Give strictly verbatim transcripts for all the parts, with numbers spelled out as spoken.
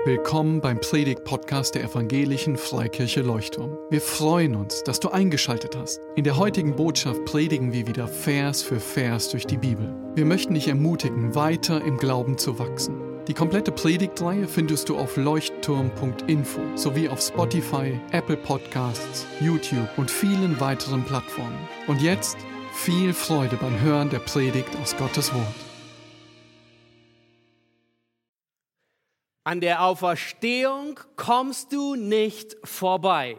Willkommen beim Predigt-Podcast der Evangelischen Freikirche Leuchtturm. Wir freuen uns, dass du eingeschaltet hast. In der heutigen Botschaft predigen wir wieder Vers für Vers durch die Bibel. Wir möchten dich ermutigen, weiter im Glauben zu wachsen. Die komplette Predigtreihe findest du auf leuchtturm punkt info sowie auf Spotify, Apple Podcasts, YouTube und vielen weiteren Plattformen. Und jetzt viel Freude beim Hören der Predigt aus Gottes Wort. An der Auferstehung kommst du nicht vorbei.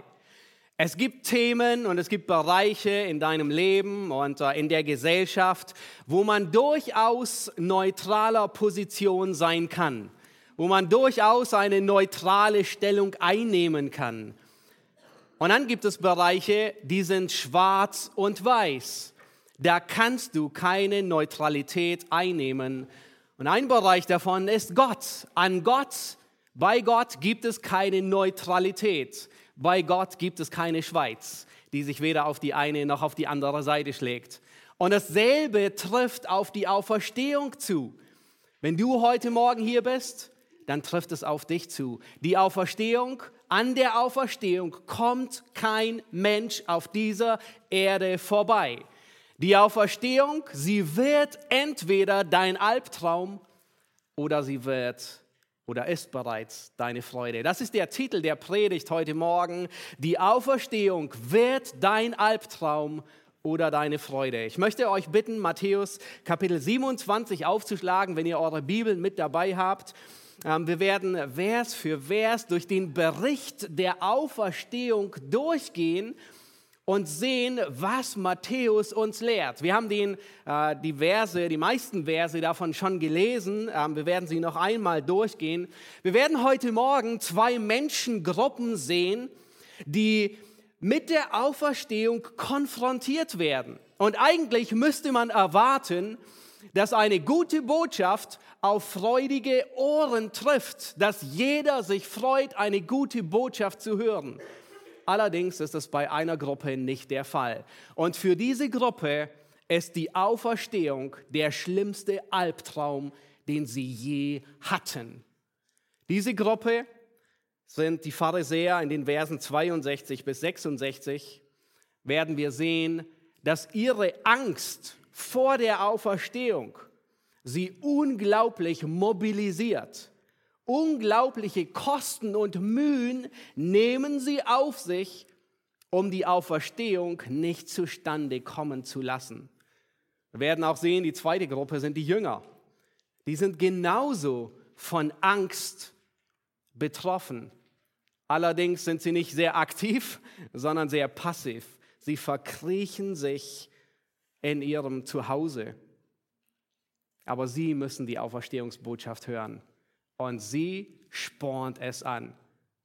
Es gibt Themen und es gibt Bereiche in deinem Leben und in der Gesellschaft, wo man durchaus neutraler Position sein kann, wo man durchaus eine neutrale Stellung einnehmen kann. Und dann gibt es Bereiche, die sind schwarz und weiß. Da kannst du keine Neutralität einnehmen. Und ein Bereich davon ist Gott. An Gott, bei Gott gibt es keine Neutralität. Bei Gott gibt es keine Schweiz, die sich weder auf die eine noch auf die andere Seite schlägt. Und dasselbe trifft auf die Auferstehung zu. Wenn du heute Morgen hier bist, dann trifft es auf dich zu. Die Auferstehung, an der Auferstehung kommt kein Mensch auf dieser Erde vorbei. Die Auferstehung, sie wird entweder dein Albtraum oder sie wird oder ist bereits deine Freude. Das ist der Titel der Predigt heute Morgen. Die Auferstehung wird dein Albtraum oder deine Freude. Ich möchte euch bitten, Matthäus Kapitel siebenundzwanzig aufzuschlagen, wenn ihr eure Bibeln mit dabei habt. Wir werden Vers für Vers durch den Bericht der Auferstehung durchgehen und sehen, was Matthäus uns lehrt. Wir haben den, äh, die Verse, die meisten Verse davon schon gelesen. Ähm, wir werden sie noch einmal durchgehen. Wir werden heute Morgen zwei Menschengruppen sehen, die mit der Auferstehung konfrontiert werden. Und eigentlich müsste man erwarten, dass eine gute Botschaft auf freudige Ohren trifft, dass jeder sich freut, eine gute Botschaft zu hören. Allerdings ist es bei einer Gruppe nicht der Fall. Und für diese Gruppe ist die Auferstehung der schlimmste Albtraum, den sie je hatten. Diese Gruppe sind die Pharisäer. In den Versen zweiundsechzig bis sechsundsechzig werden wir sehen, dass ihre Angst vor der Auferstehung sie unglaublich mobilisiert. Unglaubliche Kosten und Mühen nehmen sie auf sich, um die Auferstehung nicht zustande kommen zu lassen. Wir werden auch sehen, die zweite Gruppe sind die Jünger. Die sind genauso von Angst betroffen. Allerdings sind sie nicht sehr aktiv, sondern sehr passiv. Sie verkriechen sich in ihrem Zuhause. Aber sie müssen die Auferstehungsbotschaft hören. Und sie spornt es an.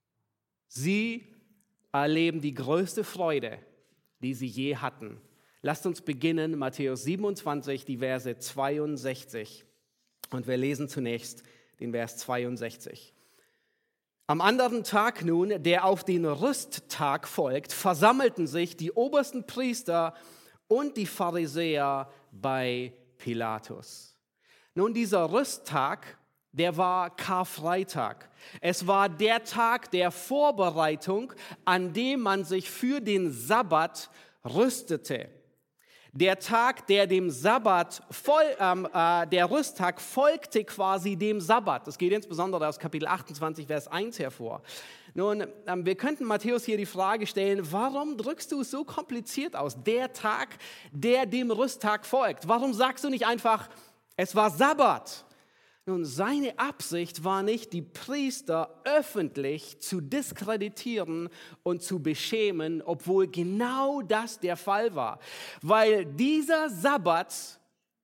Sie erleben die größte Freude, die sie je hatten. Lasst uns beginnen, Matthäus siebenundzwanzig, die Verse zweiundsechzig. Und wir lesen zunächst den Vers zweiundsechzig. Am anderen Tag nun, der auf den Rüsttag folgt, versammelten sich die obersten Priester und die Pharisäer bei Pilatus. Nun, dieser Rüsttag, der war Karfreitag. Es war der Tag der Vorbereitung, an dem man sich für den Sabbat rüstete. Der Tag, der dem Sabbat, voll, ähm, äh, der Rüsttag folgte quasi dem Sabbat. Das geht insbesondere aus Kapitel achtundzwanzig, Vers eins hervor. Nun, ähm, wir könnten Matthäus hier die Frage stellen, warum drückst du es so kompliziert aus? Der Tag, der dem Rüsttag folgt. Warum sagst du nicht einfach, es war Sabbat? Nun, seine Absicht war nicht, die Priester öffentlich zu diskreditieren und zu beschämen, obwohl genau das der Fall war. Weil dieser Sabbat,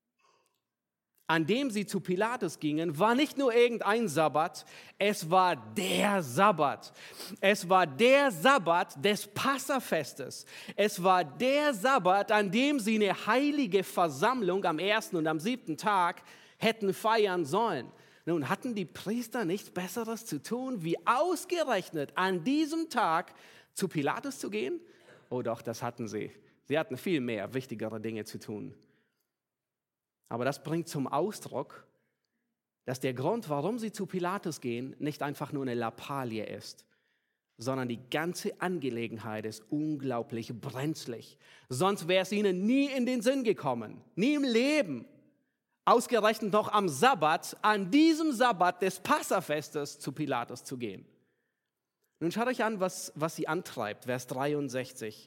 an dem sie zu Pilatus gingen, war nicht nur irgendein Sabbat, es war der Sabbat. Es war der Sabbat des Passafestes. Es war der Sabbat, an dem sie eine heilige Versammlung am ersten und am siebten Tag hätten feiern sollen. Nun, hatten die Priester nichts Besseres zu tun, wie ausgerechnet an diesem Tag zu Pilatus zu gehen? Oh doch, das hatten sie. Sie hatten viel mehr wichtigere Dinge zu tun. Aber das bringt zum Ausdruck, dass der Grund, warum sie zu Pilatus gehen, nicht einfach nur eine Lappalie ist, sondern die ganze Angelegenheit ist unglaublich brenzlig. Sonst wäre es ihnen nie in den Sinn gekommen, nie im Leben, ausgerechnet noch am Sabbat, an diesem Sabbat des Passafestes zu Pilatus zu gehen. Nun schaut euch an, was, was sie antreibt, Vers dreiundsechzig.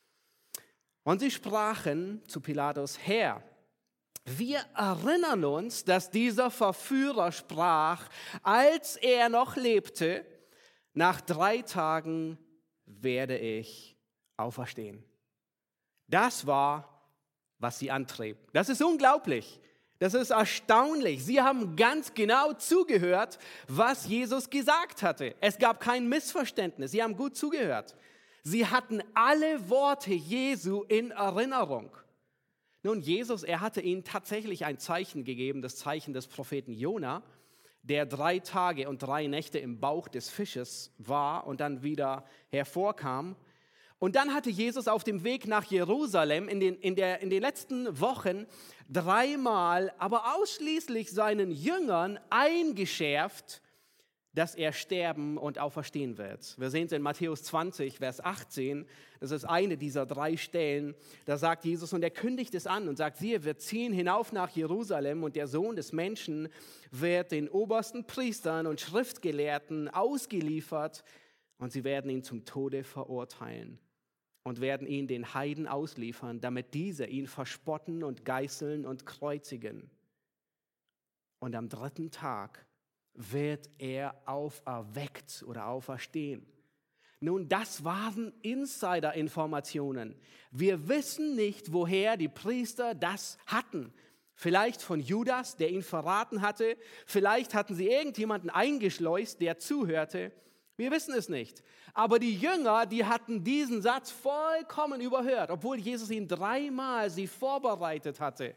Und sie sprachen zu Pilatus: Herr, wir erinnern uns, dass dieser Verführer sprach, als er noch lebte: Nach drei Tagen werde ich auferstehen. Das war, was sie antrieb. Das ist unglaublich. Das ist erstaunlich. Sie haben ganz genau zugehört, was Jesus gesagt hatte. Es gab kein Missverständnis. Sie haben gut zugehört. Sie hatten alle Worte Jesu in Erinnerung. Nun, Jesus, er hatte ihnen tatsächlich ein Zeichen gegeben, das Zeichen des Propheten Jona, der drei Tage und drei Nächte im Bauch des Fisches war und dann wieder hervorkam. Und dann hatte Jesus auf dem Weg nach Jerusalem in den, in der, in den letzten Wochen dreimal, aber ausschließlich seinen Jüngern eingeschärft, dass er sterben und auferstehen wird. Wir sehen es in Matthäus zwanzig, Vers achtzehn. Das ist eine dieser drei Stellen. Da sagt Jesus, und er kündigt es an und sagt: Siehe, wir ziehen hinauf nach Jerusalem und der Sohn des Menschen wird den obersten Priestern und Schriftgelehrten ausgeliefert und sie werden ihn zum Tode verurteilen und werden ihn den Heiden ausliefern, damit diese ihn verspotten und geißeln und kreuzigen. Und am dritten Tag wird er auferweckt oder auferstehen. Nun, das waren Insider-Informationen. Wir wissen nicht, woher die Priester das hatten. Vielleicht von Judas, der ihn verraten hatte. Vielleicht hatten sie irgendjemanden eingeschleust, der zuhörte. Wir wissen es nicht. Aber die Jünger, die hatten diesen Satz vollkommen überhört, obwohl Jesus ihn dreimal sie vorbereitet hatte.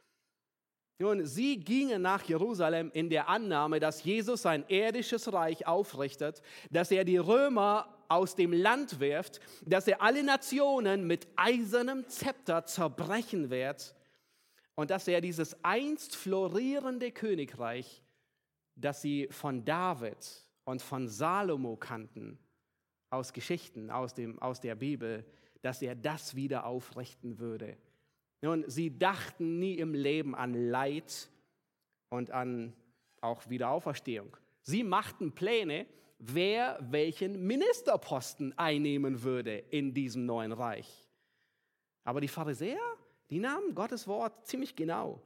Nun, sie gingen nach Jerusalem in der Annahme, dass Jesus sein irdisches Reich aufrichtet, dass er die Römer aus dem Land wirft, dass er alle Nationen mit eisernem Zepter zerbrechen wird und dass er dieses einst florierende Königreich, das sie von David und von Salomo kannten, aus Geschichten, aus, dem, aus der Bibel, dass er das wieder aufrichten würde. Nun, sie dachten nie im Leben an Leid und an auch Wiederauferstehung. Sie machten Pläne, wer welchen Ministerposten einnehmen würde in diesem neuen Reich. Aber die Pharisäer, die nahmen Gottes Wort ziemlich genau.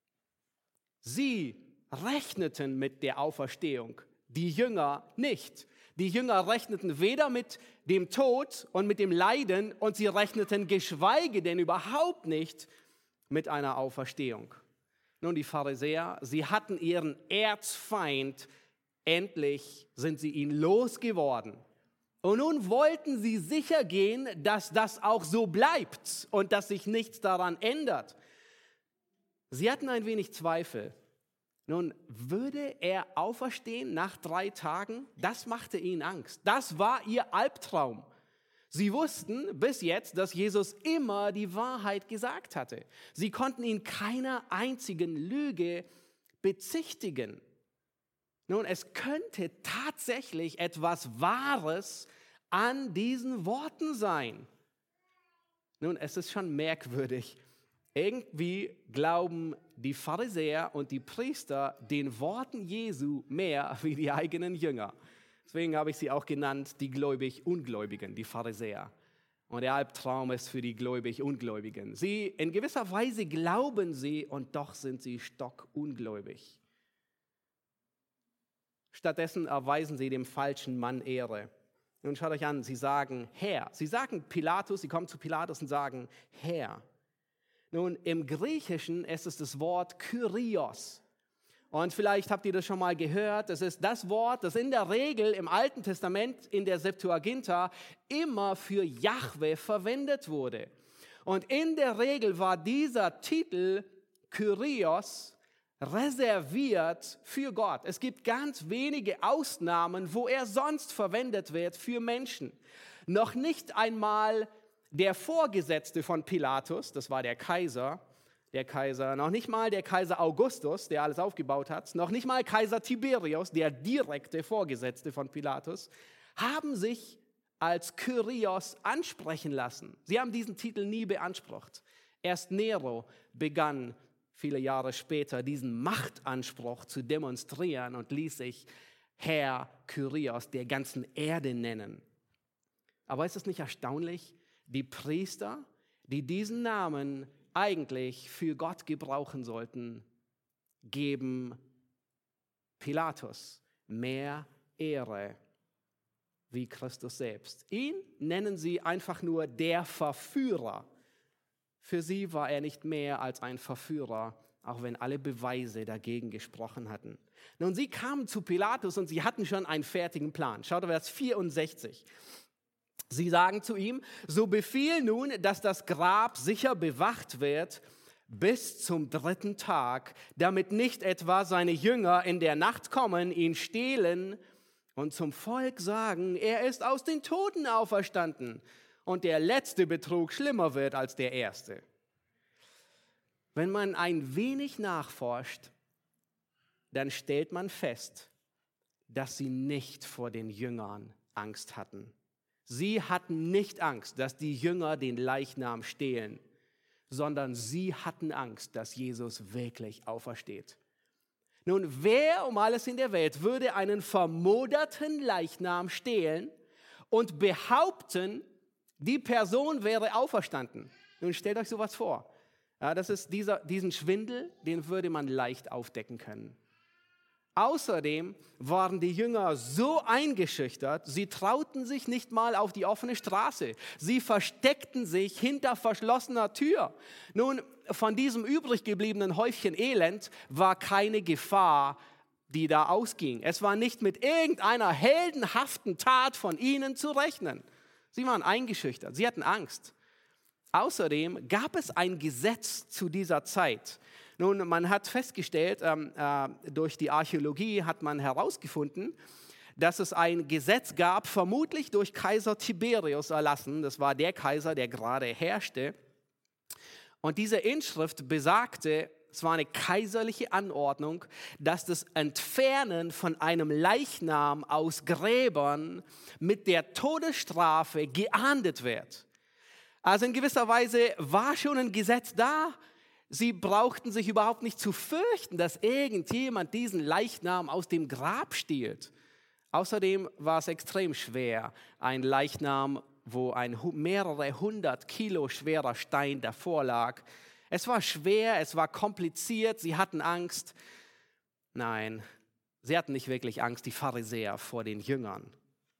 Sie rechneten mit der Auferstehung, die Jünger nicht. Die Jünger rechneten weder mit dem Tod und mit dem Leiden und sie rechneten geschweige denn überhaupt nicht mit einer Auferstehung. Nun, die Pharisäer, sie hatten ihren Erzfeind, endlich sind sie ihn losgeworden. Und nun wollten sie sicher gehen, dass das auch so bleibt und dass sich nichts daran ändert. Sie hatten ein wenig Zweifel. Nun, würde er auferstehen nach drei Tagen? Das machte ihnen Angst. Das war ihr Albtraum. Sie wussten bis jetzt, dass Jesus immer die Wahrheit gesagt hatte. Sie konnten ihn keiner einzigen Lüge bezichtigen. Nun, es könnte tatsächlich etwas Wahres an diesen Worten sein. Nun, es ist schon merkwürdig. Irgendwie glauben die Pharisäer und die Priester den Worten Jesu mehr wie die eigenen Jünger. Deswegen habe ich sie auch genannt, die gläubig-ungläubigen, die Pharisäer. Und der Albtraum ist für die gläubig-ungläubigen. Sie, in gewisser Weise glauben sie und doch sind sie stockungläubig. Stattdessen erweisen sie dem falschen Mann Ehre. Nun schaut euch an, sie sagen Herr. Sie sagen Pilatus, sie kommen zu Pilatus und sagen Herr. Nun, im Griechischen ist es das Wort Kyrios. Und vielleicht habt ihr das schon mal gehört. Das ist das Wort, das in der Regel im Alten Testament in der Septuaginta immer für Jahwe verwendet wurde. Und in der Regel war dieser Titel Kyrios reserviert für Gott. Es gibt ganz wenige Ausnahmen, wo er sonst verwendet wird für Menschen. Noch nicht einmal der Vorgesetzte von Pilatus, das war der Kaiser, der Kaiser, noch nicht mal der Kaiser Augustus, der alles aufgebaut hat, noch nicht mal Kaiser Tiberius, der direkte Vorgesetzte von Pilatus, haben sich als Kyrios ansprechen lassen. Sie haben diesen Titel nie beansprucht. Erst Nero begann viele Jahre später diesen Machtanspruch zu demonstrieren und ließ sich Herr Kyrios der ganzen Erde nennen. Aber ist es nicht erstaunlich, die Priester, die diesen Namen eigentlich für Gott gebrauchen sollten, geben Pilatus mehr Ehre wie Christus selbst. Ihn nennen sie einfach nur der Verführer. Für sie war er nicht mehr als ein Verführer, auch wenn alle Beweise dagegen gesprochen hatten. Nun, sie kamen zu Pilatus und sie hatten schon einen fertigen Plan. Schaut auf Vers vierundsechzig. Sie sagen zu ihm, so befiehl nun, dass das Grab sicher bewacht wird bis zum dritten Tag, damit nicht etwa seine Jünger in der Nacht kommen, ihn stehlen und zum Volk sagen, er ist aus den Toten auferstanden und der letzte Betrug schlimmer wird als der erste. Wenn man ein wenig nachforscht, dann stellt man fest, dass sie nicht vor den Jüngern Angst hatten. Sie hatten nicht Angst, dass die Jünger den Leichnam stehlen, sondern sie hatten Angst, dass Jesus wirklich aufersteht. Nun, wer um alles in der Welt würde einen vermoderten Leichnam stehlen und behaupten, die Person wäre auferstanden? Nun, stellt euch sowas vor. Ja, das ist dieser, diesen Schwindel, den würde man leicht aufdecken können. Außerdem waren die Jünger so eingeschüchtert, sie trauten sich nicht mal auf die offene Straße. Sie versteckten sich hinter verschlossener Tür. Nun, von diesem übrig gebliebenen Häufchen Elend war keine Gefahr, die da ausging. Es war nicht mit irgendeiner heldenhaften Tat von ihnen zu rechnen. Sie waren eingeschüchtert, sie hatten Angst. Außerdem gab es ein Gesetz zu dieser Zeit. Nun, man hat festgestellt, ähm, äh, durch die Archäologie hat man herausgefunden, dass es ein Gesetz gab, vermutlich durch Kaiser Tiberius erlassen. Das war der Kaiser, der gerade herrschte. Und diese Inschrift besagte, es war eine kaiserliche Anordnung, dass das Entfernen von einem Leichnam aus Gräbern mit der Todesstrafe geahndet wird. Also in gewisser Weise war schon ein Gesetz da. Sie brauchten sich überhaupt nicht zu fürchten, dass irgendjemand diesen Leichnam aus dem Grab stiehlt. Außerdem war es extrem schwer, ein Leichnam, wo ein mehrere hundert Kilo schwerer Stein davor lag. Es war schwer, es war kompliziert, sie hatten Angst. Nein, sie hatten nicht wirklich Angst, die Pharisäer, vor den Jüngern.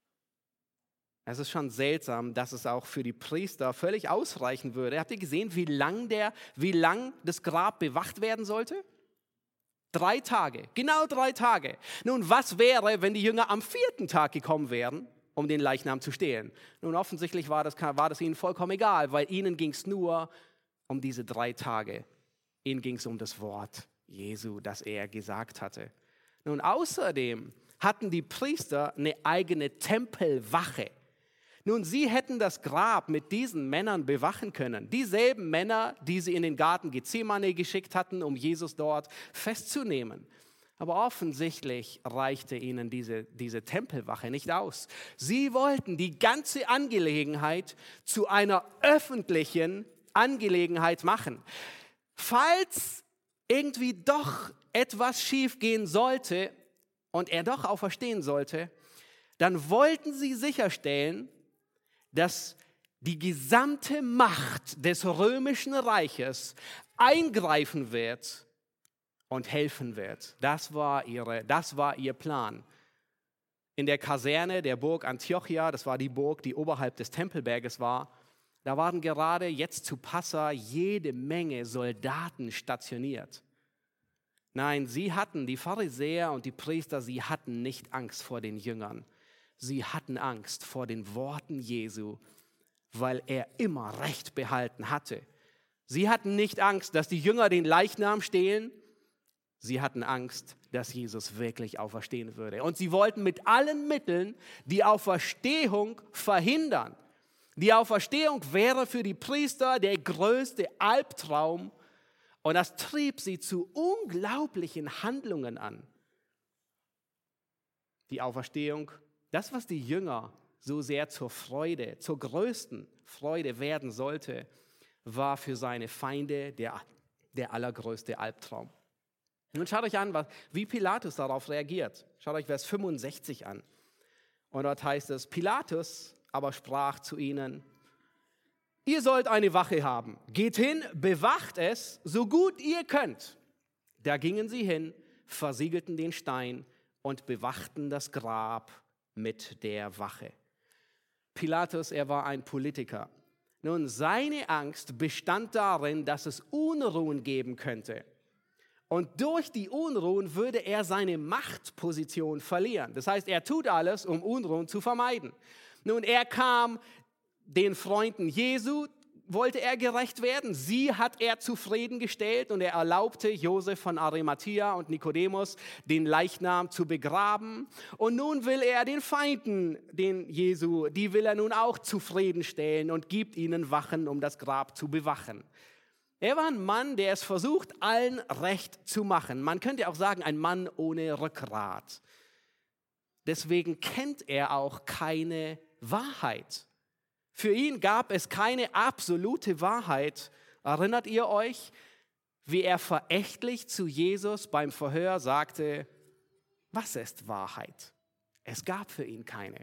Es ist schon seltsam, dass es auch für die Priester völlig ausreichen würde. Habt ihr gesehen, wie lang, der, wie lang das Grab bewacht werden sollte? Drei Tage, genau drei Tage. Nun, was wäre, wenn die Jünger am vierten Tag gekommen wären, um den Leichnam zu stehlen? Nun, offensichtlich war das, war das ihnen vollkommen egal, weil ihnen ging es nur um diese drei Tage. Ihnen ging es um das Wort Jesu, das er gesagt hatte. Nun, außerdem hatten die Priester eine eigene Tempelwache. Nun, sie hätten das Grab mit diesen Männern bewachen können. Dieselben Männer, die sie in den Garten Gethsemane geschickt hatten, um Jesus dort festzunehmen. Aber offensichtlich reichte ihnen diese, diese Tempelwache nicht aus. Sie wollten die ganze Angelegenheit zu einer öffentlichen Angelegenheit machen. Falls irgendwie doch etwas schiefgehen sollte und er doch auferstehen sollte, dann wollten sie sicherstellen, dass die gesamte Macht des römischen Reiches eingreifen wird und helfen wird. Das war ihre, das war ihr Plan. In der Kaserne der Burg Antiochia, das war die Burg, die oberhalb des Tempelberges war, da waren gerade jetzt zu Passa jede Menge Soldaten stationiert. Nein, sie hatten, die Pharisäer und die Priester, sie hatten nicht Angst vor den Jüngern. Sie hatten Angst vor den Worten Jesu, weil er immer Recht behalten hatte. Sie hatten nicht Angst, dass die Jünger den Leichnam stehlen. Sie hatten Angst, dass Jesus wirklich auferstehen würde. Und sie wollten mit allen Mitteln die Auferstehung verhindern. Die Auferstehung wäre für die Priester der größte Albtraum. Und das trieb sie zu unglaublichen Handlungen an. Die Auferstehung, das, was die Jünger so sehr zur Freude, zur größten Freude werden sollte, war für seine Feinde der, der allergrößte Albtraum. Nun schaut euch an, was, wie Pilatus darauf reagiert. Schaut euch Vers fünfundsechzig an. Und dort heißt es, Pilatus aber sprach zu ihnen, ihr sollt eine Wache haben. Geht hin, bewacht es, so gut ihr könnt. Da gingen sie hin, versiegelten den Stein und bewachten das Grab mit der Wache. Pilatus, er war ein Politiker. Nun, seine Angst bestand darin, dass es Unruhen geben könnte. Und durch die Unruhen würde er seine Machtposition verlieren. Das heißt, er tut alles, um Unruhen zu vermeiden. Nun, er kam den Freunden Jesu, wollte er gerecht werden. Sie hat er zufriedengestellt und er erlaubte Josef von Arimathäa und Nikodemus, den Leichnam zu begraben. Und nun will er den Feinden, den Jesu, die will er nun auch zufriedenstellen und gibt ihnen Wachen, um das Grab zu bewachen. Er war ein Mann, der es versucht, allen recht zu machen. Man könnte auch sagen, ein Mann ohne Rückgrat. Deswegen kennt er auch keine Wahrheit. Für ihn gab es keine absolute Wahrheit. Erinnert ihr euch, wie er verächtlich zu Jesus beim Verhör sagte, was ist Wahrheit? Es gab für ihn keine.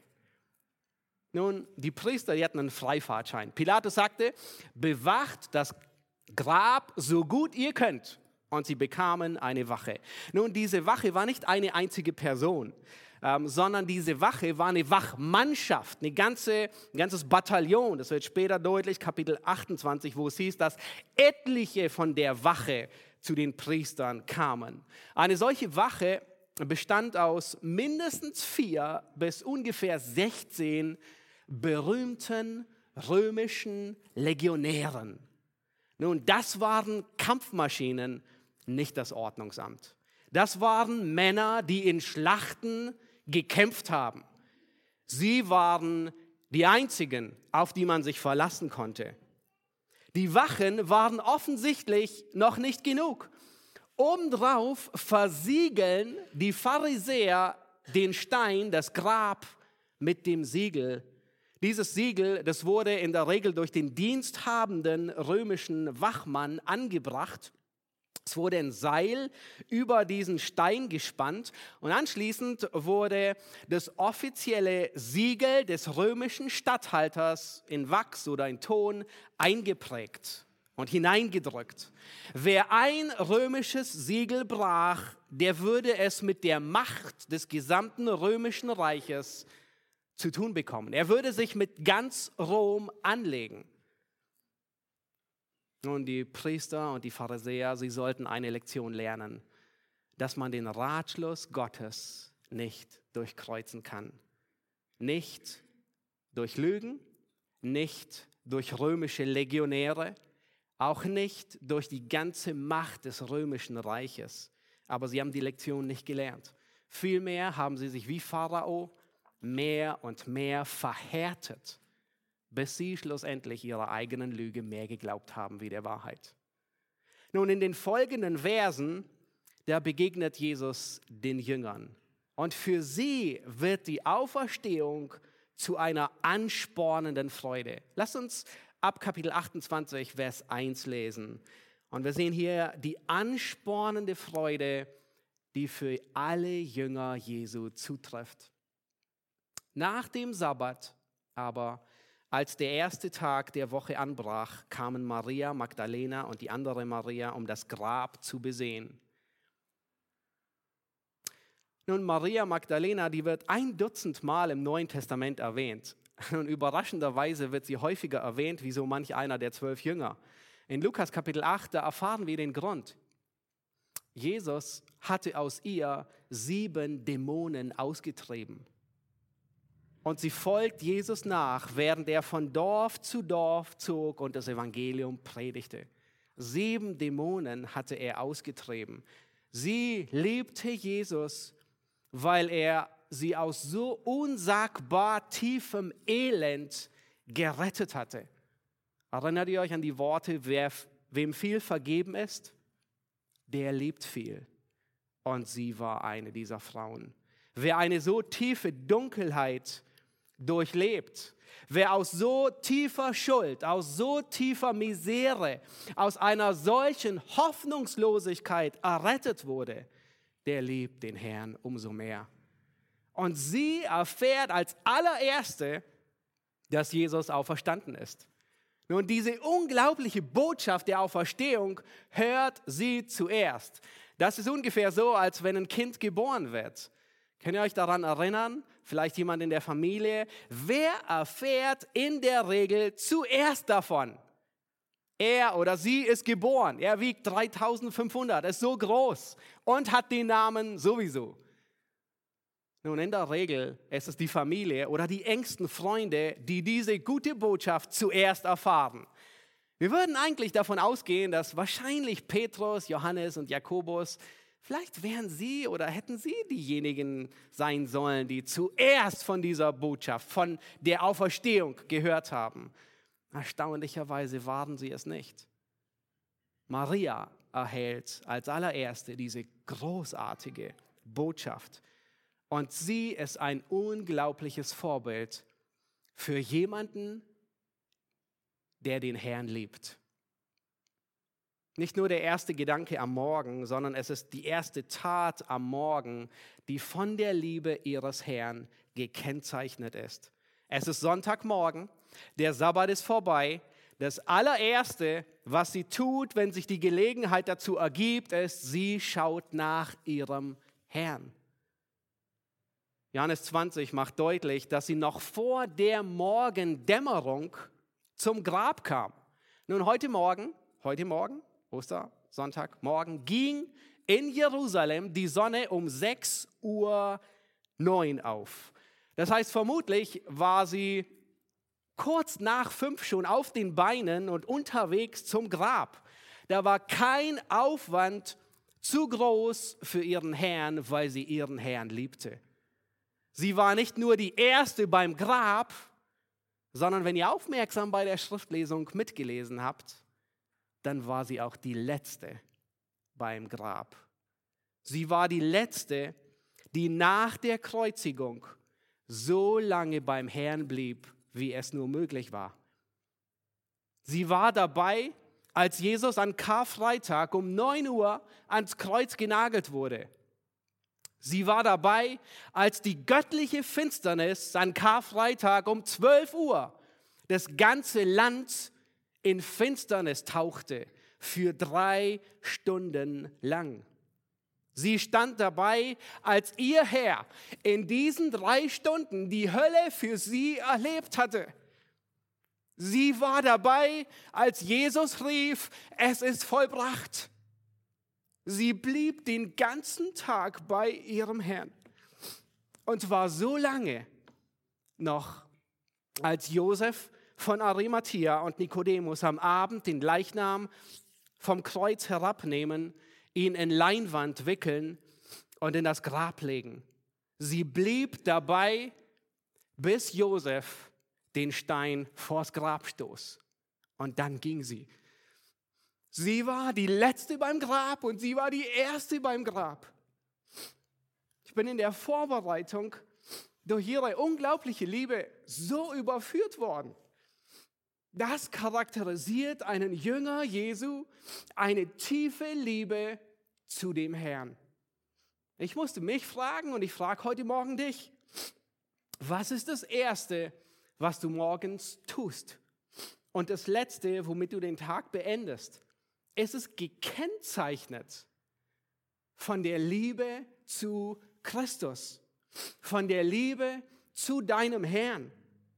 Nun, die Priester, die hatten einen Freifahrtschein. Pilatus sagte, bewacht das Grab so gut ihr könnt. Und sie bekamen eine Wache. Nun, diese Wache war nicht eine einzige Person, ähm, sondern diese Wache war eine Wachmannschaft, eine ganze, ein ganzes Bataillon. Das wird später deutlich, Kapitel achtundzwanzig, wo es hieß, dass etliche von der Wache zu den Priestern kamen. Eine solche Wache bestand aus mindestens vier bis ungefähr sechzehn berühmten römischen Legionären. Nun, das waren Kampfmaschinen, nicht das Ordnungsamt. Das waren Männer, die in Schlachten gekämpft haben. Sie waren die einzigen, auf die man sich verlassen konnte. Die Wachen waren offensichtlich noch nicht genug. Obendrauf versiegeln die Pharisäer den Stein, das Grab mit dem Siegel. Dieses Siegel, das wurde in der Regel durch den diensthabenden römischen Wachmann angebracht. Es wurde ein Seil über diesen Stein gespannt und anschließend wurde das offizielle Siegel des römischen Statthalters in Wachs oder in Ton eingeprägt und hineingedrückt. Wer ein römisches Siegel brach, der würde es mit der Macht des gesamten römischen Reiches zu tun bekommen. Er würde sich mit ganz Rom anlegen. Nun, die Priester und die Pharisäer, sie sollten eine Lektion lernen, dass man den Ratschluss Gottes nicht durchkreuzen kann. Nicht durch Lügen, nicht durch römische Legionäre, auch nicht durch die ganze Macht des römischen Reiches. Aber sie haben die Lektion nicht gelernt. Vielmehr haben sie sich wie Pharao mehr und mehr verhärtet, bis sie schlussendlich ihrer eigenen Lüge mehr geglaubt haben wie der Wahrheit. Nun, in den folgenden Versen, da begegnet Jesus den Jüngern. Und für sie wird die Auferstehung zu einer anspornenden Freude. Lasst uns ab Kapitel achtundzwanzig, Vers eins lesen. Und wir sehen hier die anspornende Freude, die für alle Jünger Jesu zutrifft. Nach dem Sabbat aber, als der erste Tag der Woche anbrach, kamen Maria Magdalena und die andere Maria, um das Grab zu besehen. Nun, Maria Magdalena, die wird ein Dutzend Mal im Neuen Testament erwähnt. Und überraschenderweise wird sie häufiger erwähnt, wie so manch einer der zwölf Jünger. In Lukas Kapitel acht, da erfahren wir den Grund. Jesus hatte aus ihr sieben Dämonen ausgetrieben. Und sie folgt Jesus nach, während er von Dorf zu Dorf zog und das Evangelium predigte. Sieben Dämonen hatte er ausgetrieben. Sie liebte Jesus, weil er sie aus so unsagbar tiefem Elend gerettet hatte. Erinnert ihr euch an die Worte, wer, wem viel vergeben ist, der liebt viel. Und sie war eine dieser Frauen. Wer eine so tiefe Dunkelheit durchlebt, wer aus so tiefer Schuld, aus so tiefer Misere, aus einer solchen Hoffnungslosigkeit errettet wurde, der liebt den Herrn umso mehr. Und sie erfährt als allererste, dass Jesus auferstanden ist. Nun, diese unglaubliche Botschaft der Auferstehung hört sie zuerst. Das ist ungefähr so, als wenn ein Kind geboren wird. Könnt ihr euch daran erinnern? Vielleicht jemand in der Familie. Wer erfährt in der Regel zuerst davon? Er oder sie ist geboren. Er wiegt dreitausendfünfhundert, ist so groß und hat den Namen sowieso. Nun, in der Regel ist es die Familie oder die engsten Freunde, die diese gute Botschaft zuerst erfahren. Wir würden eigentlich davon ausgehen, dass wahrscheinlich Petrus, Johannes und Jakobus, vielleicht wären sie oder hätten sie diejenigen sein sollen, die zuerst von dieser Botschaft, von der Auferstehung gehört haben. Erstaunlicherweise waren sie es nicht. Maria erhält als allererste diese großartige Botschaft. Und sie ist ein unglaubliches Vorbild für jemanden, der den Herrn liebt. Nicht nur der erste Gedanke am Morgen, sondern es ist die erste Tat am Morgen, die von der Liebe ihres Herrn gekennzeichnet ist. Es ist Sonntagmorgen, der Sabbat ist vorbei. Das allererste, was sie tut, wenn sich die Gelegenheit dazu ergibt, ist, sie schaut nach ihrem Herrn. Johannes zwanzig macht deutlich, dass sie noch vor der Morgendämmerung zum Grab kam. Nun, heute Morgen, heute Morgen, Ostersonntag, morgen, ging in Jerusalem die Sonne um sechs Uhr neun auf. Das heißt, vermutlich war sie kurz nach fünf schon auf den Beinen und unterwegs zum Grab. Da war kein Aufwand zu groß für ihren Herrn, weil sie ihren Herrn liebte. Sie war nicht nur die Erste beim Grab, sondern wenn ihr aufmerksam bei der Schriftlesung mitgelesen habt, dann war sie auch die Letzte beim Grab. Sie war die Letzte, die nach der Kreuzigung so lange beim Herrn blieb, wie es nur möglich war. Sie war dabei, als Jesus an Karfreitag um neun Uhr ans Kreuz genagelt wurde. Sie war dabei, als die göttliche Finsternis an Karfreitag um zwölf Uhr das ganze Land in Finsternis tauchte, für drei Stunden lang. Sie stand dabei, als ihr Herr in diesen drei Stunden die Hölle für sie erlebt hatte. Sie war dabei, als Jesus rief, es ist vollbracht. Sie blieb den ganzen Tag bei ihrem Herrn und war so lange noch, als Josef von Arimathea und Nikodemus am Abend den Leichnam vom Kreuz herabnehmen, ihn in Leinwand wickeln und in das Grab legen. Sie blieb dabei, bis Josef den Stein vors Grab stoß. Und dann ging sie. Sie war die Letzte beim Grab und sie war die Erste beim Grab. Ich bin in der Vorbereitung durch ihre unglaubliche Liebe so überführt worden. Das charakterisiert einen Jünger Jesu, eine tiefe Liebe zu dem Herrn. Ich musste mich fragen und ich frage heute Morgen dich, was ist das Erste, was du morgens tust? Und das Letzte, womit du den Tag beendest? Es ist gekennzeichnet von der Liebe zu Christus, von der Liebe zu deinem Herrn.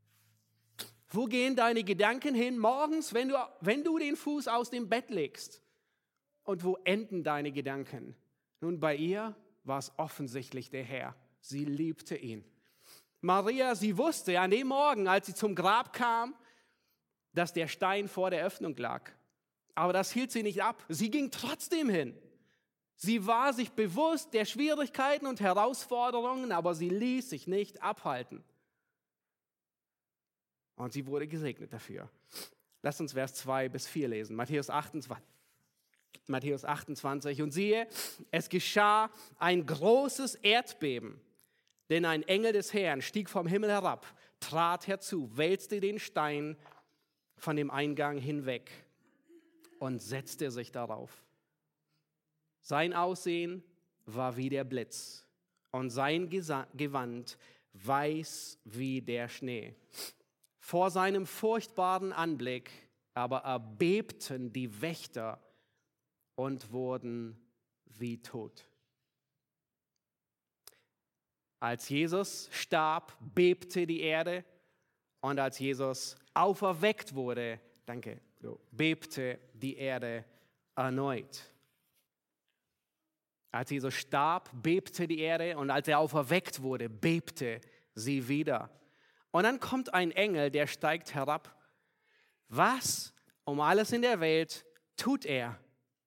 Wo gehen deine Gedanken hin morgens, wenn du, wenn du den Fuß aus dem Bett legst? Und wo enden deine Gedanken? Nun, bei ihr war es offensichtlich der Herr. Sie liebte ihn. Maria, sie wusste an dem Morgen, als sie zum Grab kam, dass der Stein vor der Öffnung lag. Aber das hielt sie nicht ab. Sie ging trotzdem hin. Sie war sich bewusst der Schwierigkeiten und Herausforderungen, aber sie ließ sich nicht abhalten. Und sie wurde gesegnet dafür. Lass uns Vers zwei bis vier lesen. Matthäus achtundzwanzig. Matthäus achtundzwanzig. Und siehe, es geschah ein großes Erdbeben, denn ein Engel des Herrn stieg vom Himmel herab, trat herzu, wälzte den Stein von dem Eingang hinweg und setzte sich darauf. Sein Aussehen war wie der Blitz und sein Gesa- Gewand weiß wie der Schnee. Vor seinem furchtbaren Anblick aber erbebten die Wächter und wurden wie tot. Als Jesus starb, bebte die Erde, und als Jesus auferweckt wurde, danke, so, bebte die Erde erneut. Als Jesus starb, bebte die Erde, und als er auferweckt wurde, bebte sie wieder. Und dann kommt ein Engel, der steigt herab. Was um alles in der Welt tut er?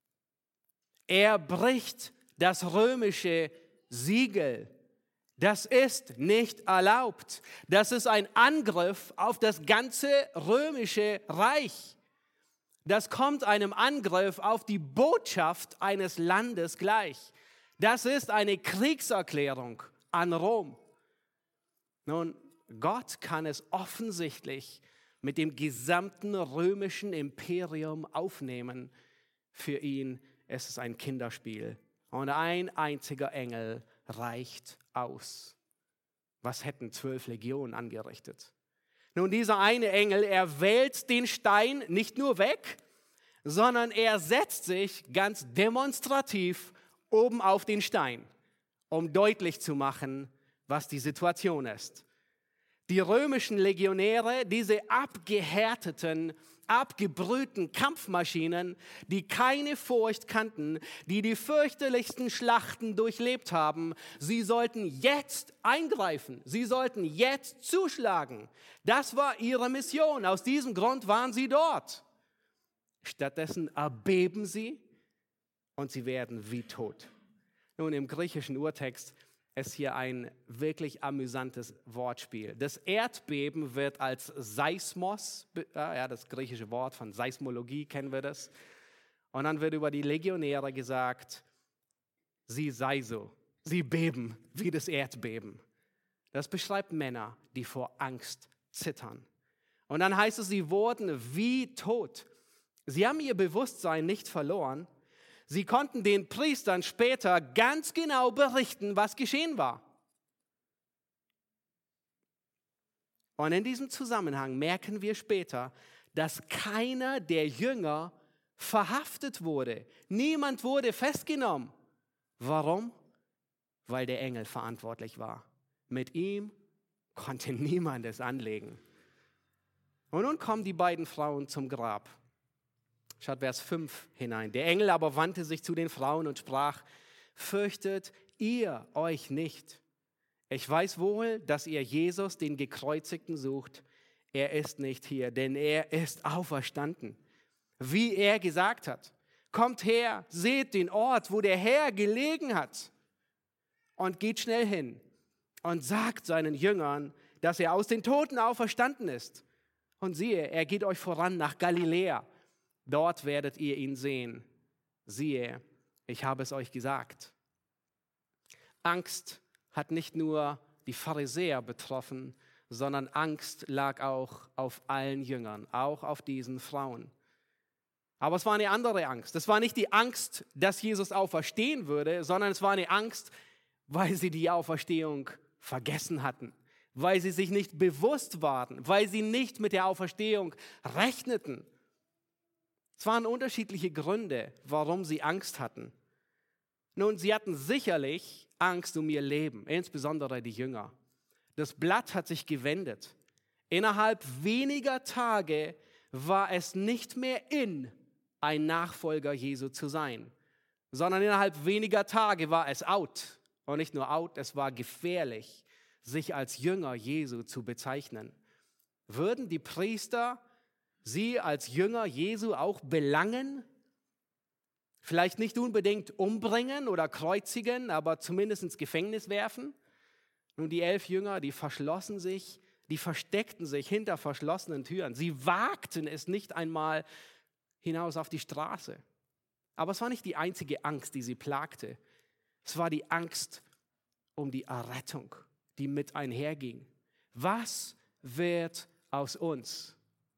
Er bricht das römische Siegel. Das ist nicht erlaubt. Das ist ein Angriff auf das ganze römische Reich. Das kommt einem Angriff auf die Botschaft eines Landes gleich. Das ist eine Kriegserklärung an Rom. Nun, Gott kann es offensichtlich mit dem gesamten römischen Imperium aufnehmen. Für ihn ist es ein Kinderspiel. Und ein einziger Engel reicht aus. Was hätten zwölf Legionen angerichtet? Nun, dieser eine Engel, er wälzt den Stein nicht nur weg, sondern er setzt sich ganz demonstrativ oben auf den Stein, um deutlich zu machen, was die Situation ist. Die römischen Legionäre, diese abgehärteten, abgebrühten Kampfmaschinen, die keine Furcht kannten, die die fürchterlichsten Schlachten durchlebt haben, sie sollten jetzt eingreifen, sie sollten jetzt zuschlagen. Das war ihre Mission, aus diesem Grund waren sie dort. Stattdessen erbeben sie und sie werden wie tot. Nun, im griechischen Urtext ist hier ein wirklich amüsantes Wortspiel. Das Erdbeben wird als Seismos, ja, das griechische Wort von Seismologie, kennen wir das. Und dann wird über die Legionäre gesagt, sie sei so, sie beben wie das Erdbeben. Das beschreibt Männer, die vor Angst zittern. Und dann heißt es, sie wurden wie tot. Sie haben ihr Bewusstsein nicht verloren. Sie konnten den Priestern später ganz genau berichten, was geschehen war. Und in diesem Zusammenhang merken wir später, dass keiner der Jünger verhaftet wurde. Niemand wurde festgenommen. Warum? Weil der Engel verantwortlich war. Mit ihm konnte niemand es anlegen. Und nun kommen die beiden Frauen zum Grab. Schaut Vers fünf hinein. Der Engel aber wandte sich zu den Frauen und sprach, fürchtet ihr euch nicht. Ich weiß wohl, dass ihr Jesus, den Gekreuzigten, sucht. Er ist nicht hier, denn er ist auferstanden, wie er gesagt hat. Kommt her, seht den Ort, wo der Herr gelegen hat, und geht schnell hin und sagt seinen Jüngern, dass er aus den Toten auferstanden ist. Und siehe, er geht euch voran nach Galiläa. Dort werdet ihr ihn sehen. Siehe, ich habe es euch gesagt. Angst hat nicht nur die Pharisäer betroffen, sondern Angst lag auch auf allen Jüngern, auch auf diesen Frauen. Aber es war eine andere Angst. Es war nicht die Angst, dass Jesus auferstehen würde, sondern es war eine Angst, weil sie die Auferstehung vergessen hatten, weil sie sich nicht bewusst waren, weil sie nicht mit der Auferstehung rechneten. Es waren unterschiedliche Gründe, warum sie Angst hatten. Nun, sie hatten sicherlich Angst um ihr Leben, insbesondere die Jünger. Das Blatt hat sich gewendet. Innerhalb weniger Tage war es nicht mehr in, ein Nachfolger Jesu zu sein, sondern innerhalb weniger Tage war es out. Und nicht nur out, es war gefährlich, sich als Jünger Jesu zu bezeichnen. Würden die Priester sie als Jünger Jesu auch belangen? Vielleicht nicht unbedingt umbringen oder kreuzigen, aber zumindest ins Gefängnis werfen? Nun, die elf Jünger, die verschlossen sich, die versteckten sich hinter verschlossenen Türen. Sie wagten es nicht einmal hinaus auf die Straße. Aber es war nicht die einzige Angst, die sie plagte. Es war die Angst um die Errettung, die mit einherging. Was wird aus uns?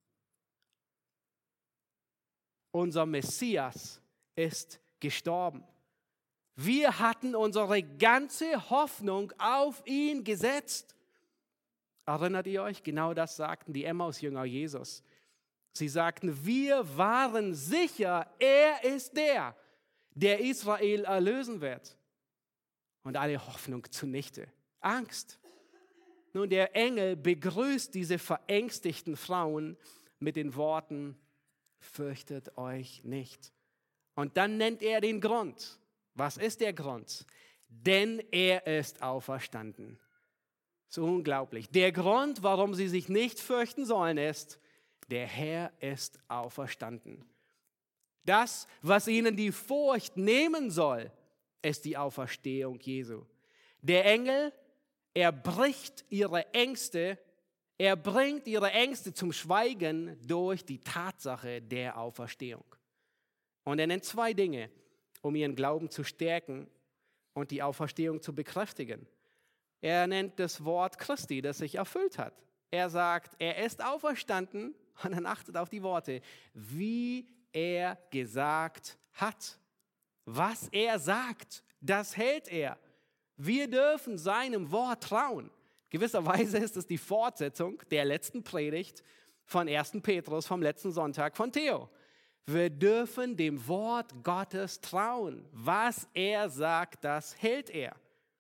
Unser Messias ist gestorben. Wir hatten unsere ganze Hoffnung auf ihn gesetzt. Erinnert ihr euch? Genau das sagten die Emmaus-Jünger Jesus. Sie sagten, wir waren sicher, er ist der, der Israel erlösen wird. Und alle Hoffnung zunichte. Angst. Nun, der Engel begrüßt diese verängstigten Frauen mit den Worten, fürchtet euch nicht. Und dann nennt er den Grund. Was ist der Grund? Denn er ist auferstanden. So unglaublich. Der Grund, warum sie sich nicht fürchten sollen, ist, der Herr ist auferstanden. Das, was ihnen die Furcht nehmen soll, ist die Auferstehung Jesu. Der Engel, er bricht ihre Ängste, er bringt ihre Ängste zum Schweigen durch die Tatsache der Auferstehung. Und er nennt zwei Dinge, um ihren Glauben zu stärken und die Auferstehung zu bekräftigen. Er nennt das Wort Christi, das sich erfüllt hat. Er sagt, er ist auferstanden und dann achtet auf die Worte, wie er gesagt hat. Was er sagt, das hält er. Wir dürfen seinem Wort trauen. Gewisserweise ist es die Fortsetzung der letzten Predigt von ersten Petrus vom letzten Sonntag von Theo. Wir dürfen dem Wort Gottes trauen. Was er sagt, das hält er.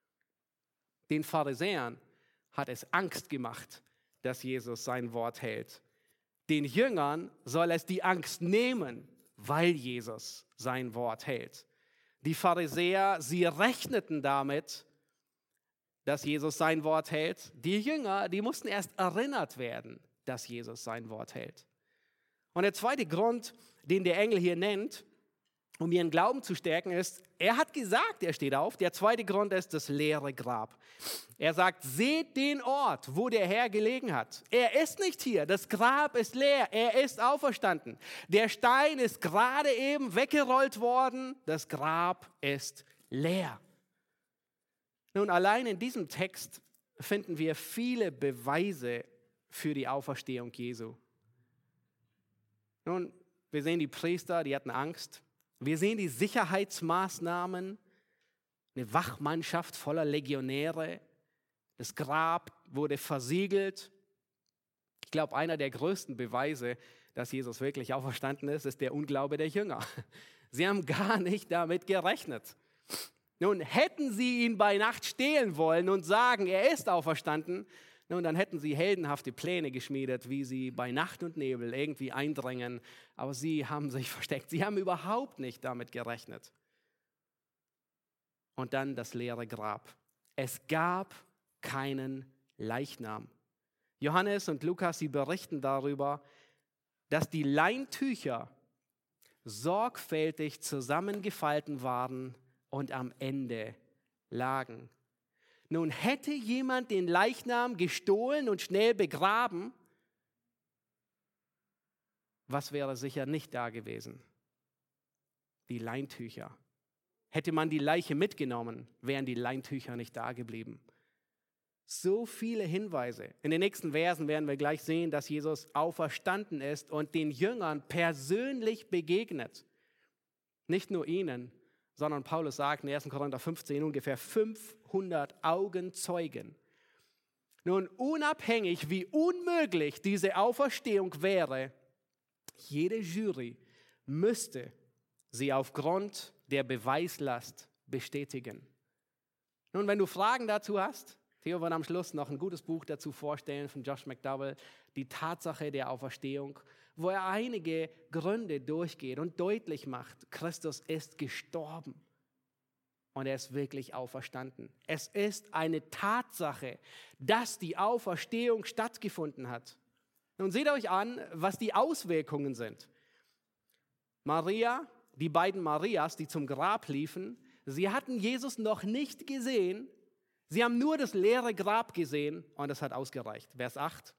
Den Pharisäern hat es Angst gemacht, dass Jesus sein Wort hält. Den Jüngern soll es die Angst nehmen, weil Jesus sein Wort hält. Die Pharisäer, sie rechneten damit, dass Jesus sein Wort hält. Die Jünger, die mussten erst erinnert werden, dass Jesus sein Wort hält. Und der zweite Grund, den der Engel hier nennt, um ihren Glauben zu stärken, ist, er hat gesagt, er steht auf. Der zweite Grund ist das leere Grab. Er sagt, seht den Ort, wo der Herr gelegen hat. Er ist nicht hier, das Grab ist leer, er ist auferstanden. Der Stein ist gerade eben weggerollt worden, das Grab ist leer. Nun, allein in diesem Text finden wir viele Beweise für die Auferstehung Jesu. Nun, wir sehen die Priester, die hatten Angst. Wir sehen die Sicherheitsmaßnahmen, eine Wachmannschaft voller Legionäre. Das Grab wurde versiegelt. Ich glaube, einer der größten Beweise, dass Jesus wirklich auferstanden ist, ist der Unglaube der Jünger. Sie haben gar nicht damit gerechnet. Nun, hätten sie ihn bei Nacht stehlen wollen und sagen, er ist auferstanden, nun, dann hätten sie heldenhafte Pläne geschmiedet, wie sie bei Nacht und Nebel irgendwie eindringen. Aber sie haben sich versteckt. Sie haben überhaupt nicht damit gerechnet. Und dann das leere Grab. Es gab keinen Leichnam. Johannes und Lukas, sie berichten darüber, dass die Leintücher sorgfältig zusammengefalten waren und am Ende lagen. Nun, hätte jemand den Leichnam gestohlen und schnell begraben, was wäre sicher nicht da gewesen? Die Leintücher. Hätte man die Leiche mitgenommen, wären die Leintücher nicht da geblieben. So viele Hinweise. In den nächsten Versen werden wir gleich sehen, dass Jesus auferstanden ist und den Jüngern persönlich begegnet. Nicht nur ihnen, sondern Paulus sagt in ersten Korinther fünfzehn ungefähr fünfhundert Augenzeugen. Nun, unabhängig wie unmöglich diese Auferstehung wäre, jede Jury müsste sie aufgrund der Beweislast bestätigen. Nun, wenn du Fragen dazu hast, Theo wird am Schluss noch ein gutes Buch dazu vorstellen von Josh McDowell, die Tatsache der Auferstehung, wo er einige Gründe durchgeht und deutlich macht, Christus ist gestorben und er ist wirklich auferstanden. Es ist eine Tatsache, dass die Auferstehung stattgefunden hat. Nun seht euch an, was die Auswirkungen sind. Maria, die beiden Marias, die zum Grab liefen, sie hatten Jesus noch nicht gesehen. Sie haben nur das leere Grab gesehen und das hat ausgereicht. Vers acht.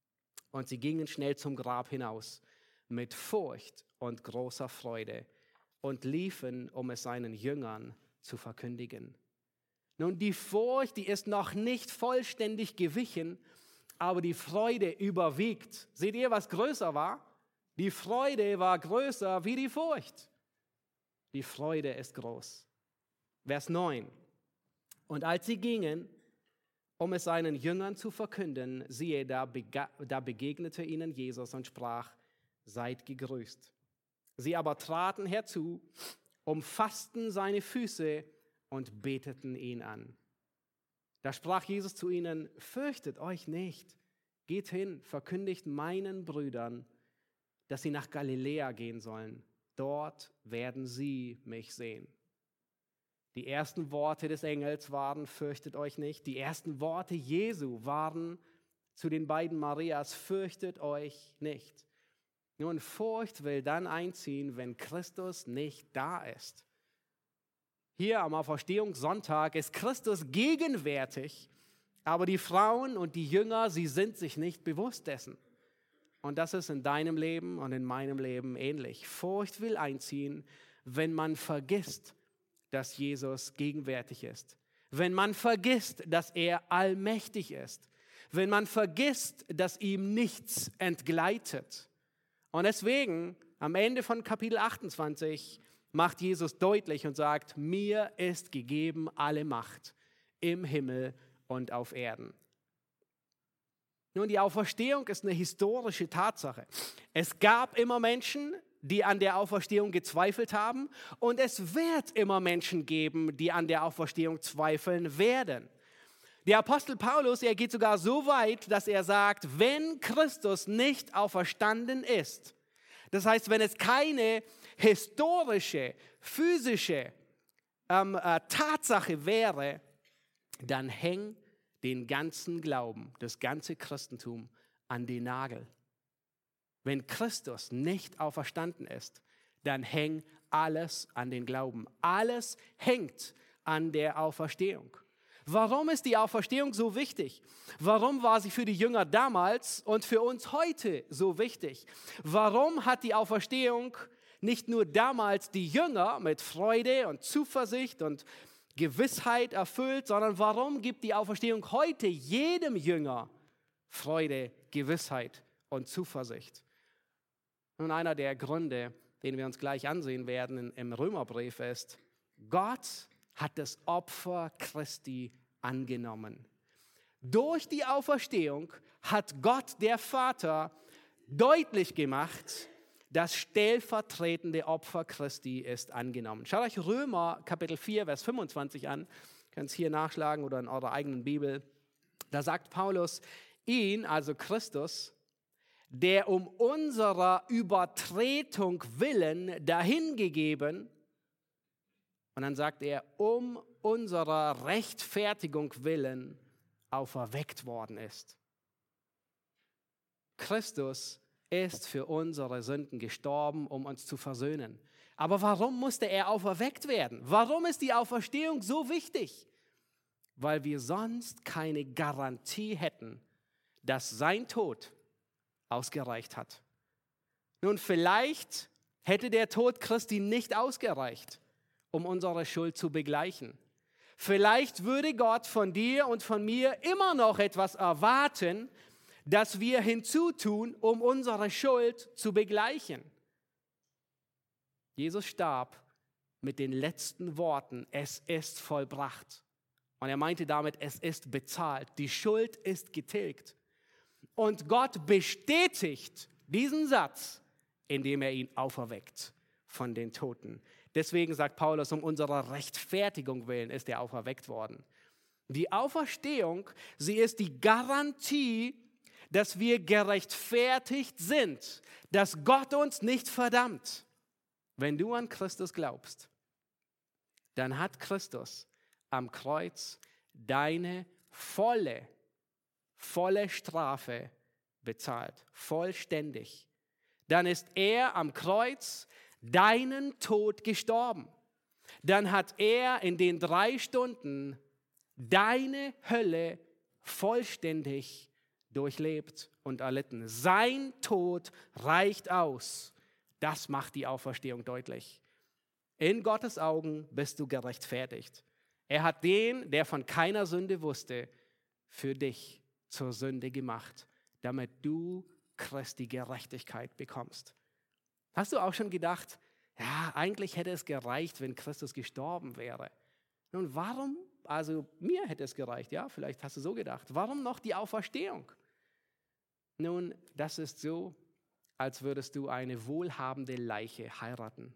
Und sie gingen schnell zum Grab hinaus mit Furcht und großer Freude und liefen, um es seinen Jüngern zu verkündigen. Nun, die Furcht, die ist noch nicht vollständig gewichen, aber die Freude überwiegt. Seht ihr, was größer war? Die Freude war größer wie die Furcht. Die Freude ist groß. Vers neun. Und als sie gingen, um es seinen Jüngern zu verkünden, siehe, da, bega- da begegnete ihnen Jesus und sprach, seid gegrüßt. Sie aber traten herzu, umfassten seine Füße und beteten ihn an. Da sprach Jesus zu ihnen, fürchtet euch nicht, geht hin, verkündigt meinen Brüdern, dass sie nach Galiläa gehen sollen. Dort werden sie mich sehen. Die ersten Worte des Engels waren, fürchtet euch nicht. Die ersten Worte Jesu waren zu den beiden Marias, fürchtet euch nicht. Nun, Furcht will dann einziehen, wenn Christus nicht da ist. Hier am Auferstehungssonntag ist Christus gegenwärtig, aber die Frauen und die Jünger, sie sind sich nicht bewusst dessen. Und das ist in deinem Leben und in meinem Leben ähnlich. Furcht will einziehen, wenn man vergisst, dass Jesus gegenwärtig ist. Wenn man vergisst, dass er allmächtig ist. Wenn man vergisst, dass ihm nichts entgleitet. Und deswegen, am Ende von Kapitel achtundzwanzig, macht Jesus deutlich und sagt, mir ist gegeben alle Macht im Himmel und auf Erden. Nun, die Auferstehung ist eine historische Tatsache. Es gab immer Menschen, die an der Auferstehung gezweifelt haben, und es wird immer Menschen geben, die an der Auferstehung zweifeln werden. Der Apostel Paulus, er geht sogar so weit, dass er sagt, wenn Christus nicht auferstanden ist, das heißt, wenn es keine historische, physische ähm, äh, Tatsache wäre, dann häng den ganzen Glauben, das ganze Christentum an den Nagel. Wenn Christus nicht auferstanden ist, dann hängt alles an den Glauben. Alles hängt an der Auferstehung. Warum ist die Auferstehung so wichtig? Warum war sie für die Jünger damals und für uns heute so wichtig? Warum hat die Auferstehung nicht nur damals die Jünger mit Freude und Zuversicht und Gewissheit erfüllt, sondern warum gibt die Auferstehung heute jedem Jünger Freude, Gewissheit und Zuversicht? Nun, einer der Gründe, den wir uns gleich ansehen werden im Römerbrief, ist, Gott hat das Opfer Christi angenommen. Durch die Auferstehung hat Gott, der Vater, deutlich gemacht, das stellvertretende Opfer Christi ist angenommen. Schaut euch Römer Kapitel vier, Vers fünfundzwanzig an. Ihr könnt es hier nachschlagen oder in eurer eigenen Bibel. Da sagt Paulus, ihn, also Christus, der um unserer Übertretung willen dahingegeben, und dann sagt er, um unserer Rechtfertigung willen auferweckt worden ist. Christus ist für unsere Sünden gestorben, um uns zu versöhnen. Aber warum musste er auferweckt werden? Warum ist die Auferstehung so wichtig? Weil wir sonst keine Garantie hätten, dass sein Tod ausgereicht hat. Nun, vielleicht hätte der Tod Christi nicht ausgereicht, um unsere Schuld zu begleichen. Vielleicht würde Gott von dir und von mir immer noch etwas erwarten, das wir hinzutun, um unsere Schuld zu begleichen. Jesus starb mit den letzten Worten, es ist vollbracht. Und er meinte damit, es ist bezahlt, die Schuld ist getilgt. Und Gott bestätigt diesen Satz, indem er ihn auferweckt von den Toten. Deswegen sagt Paulus, um unserer Rechtfertigung willen ist er auferweckt worden. Die Auferstehung, sie ist die Garantie, dass wir gerechtfertigt sind, dass Gott uns nicht verdammt. Wenn du an Christus glaubst, dann hat Christus am Kreuz deine volle, volle Strafe bezahlt, vollständig. Dann ist er am Kreuz deinen Tod gestorben. Dann hat er in den drei Stunden deine Hölle vollständig durchlebt und erlitten. Sein Tod reicht aus. Das macht die Auferstehung deutlich. In Gottes Augen bist du gerechtfertigt. Er hat den, der von keiner Sünde wusste, für dich zur Sünde gemacht, damit du Christi Gerechtigkeit bekommst. Hast du auch schon gedacht, ja, eigentlich hätte es gereicht, wenn Christus gestorben wäre? Nun, warum? Also mir hätte es gereicht, ja, vielleicht hast du so gedacht. Warum noch die Auferstehung? Nun, das ist so, als würdest du eine wohlhabende Leiche heiraten.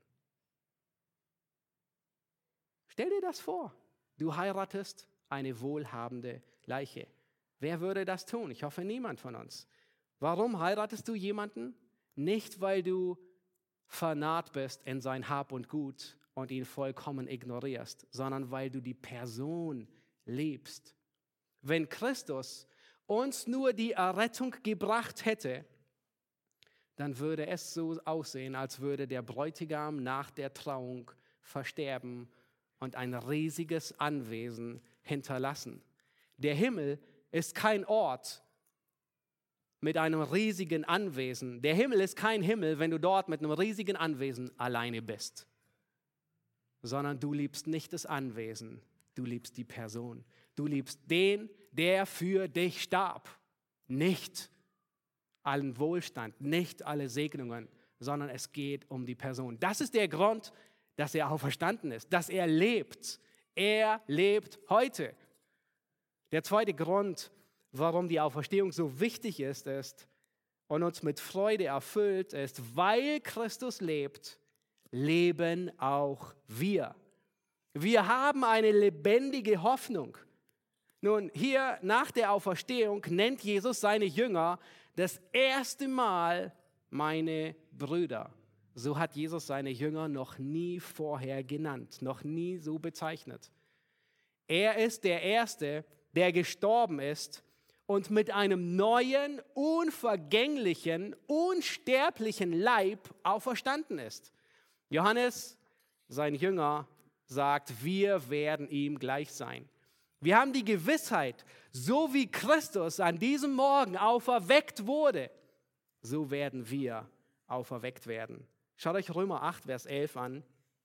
Stell dir das vor, du heiratest eine wohlhabende Leiche. Wer würde das tun? Ich hoffe, niemand von uns. Warum heiratest du jemanden? Nicht, weil du vernarrt bist in sein Hab und Gut und ihn vollkommen ignorierst, sondern weil du die Person liebst. Wenn Christus uns nur die Errettung gebracht hätte, dann würde es so aussehen, als würde der Bräutigam nach der Trauung versterben und ein riesiges Anwesen hinterlassen. Der Himmel ist kein Ort mit einem riesigen Anwesen. Der Himmel ist kein Himmel, wenn du dort mit einem riesigen Anwesen alleine bist, sondern du liebst nicht das Anwesen, du liebst die Person. Du liebst den, der für dich starb. Nicht allen Wohlstand, nicht alle Segnungen, sondern es geht um die Person. Das ist der Grund, dass er auferstanden ist, dass er lebt. Er lebt heute. Der zweite Grund, warum die Auferstehung so wichtig ist, ist und uns mit Freude erfüllt, ist, weil Christus lebt, leben auch wir. Wir haben eine lebendige Hoffnung. Nun, hier nach der Auferstehung nennt Jesus seine Jünger das erste Mal meine Brüder. So hat Jesus seine Jünger noch nie vorher genannt, noch nie so bezeichnet. Er ist der Erste, der gestorben ist und mit einem neuen, unvergänglichen, unsterblichen Leib auferstanden ist. Johannes, sein Jünger, sagt, wir werden ihm gleich sein. Wir haben die Gewissheit, so wie Christus an diesem Morgen auferweckt wurde, so werden wir auferweckt werden. Schaut euch Römer acht, Vers elf an.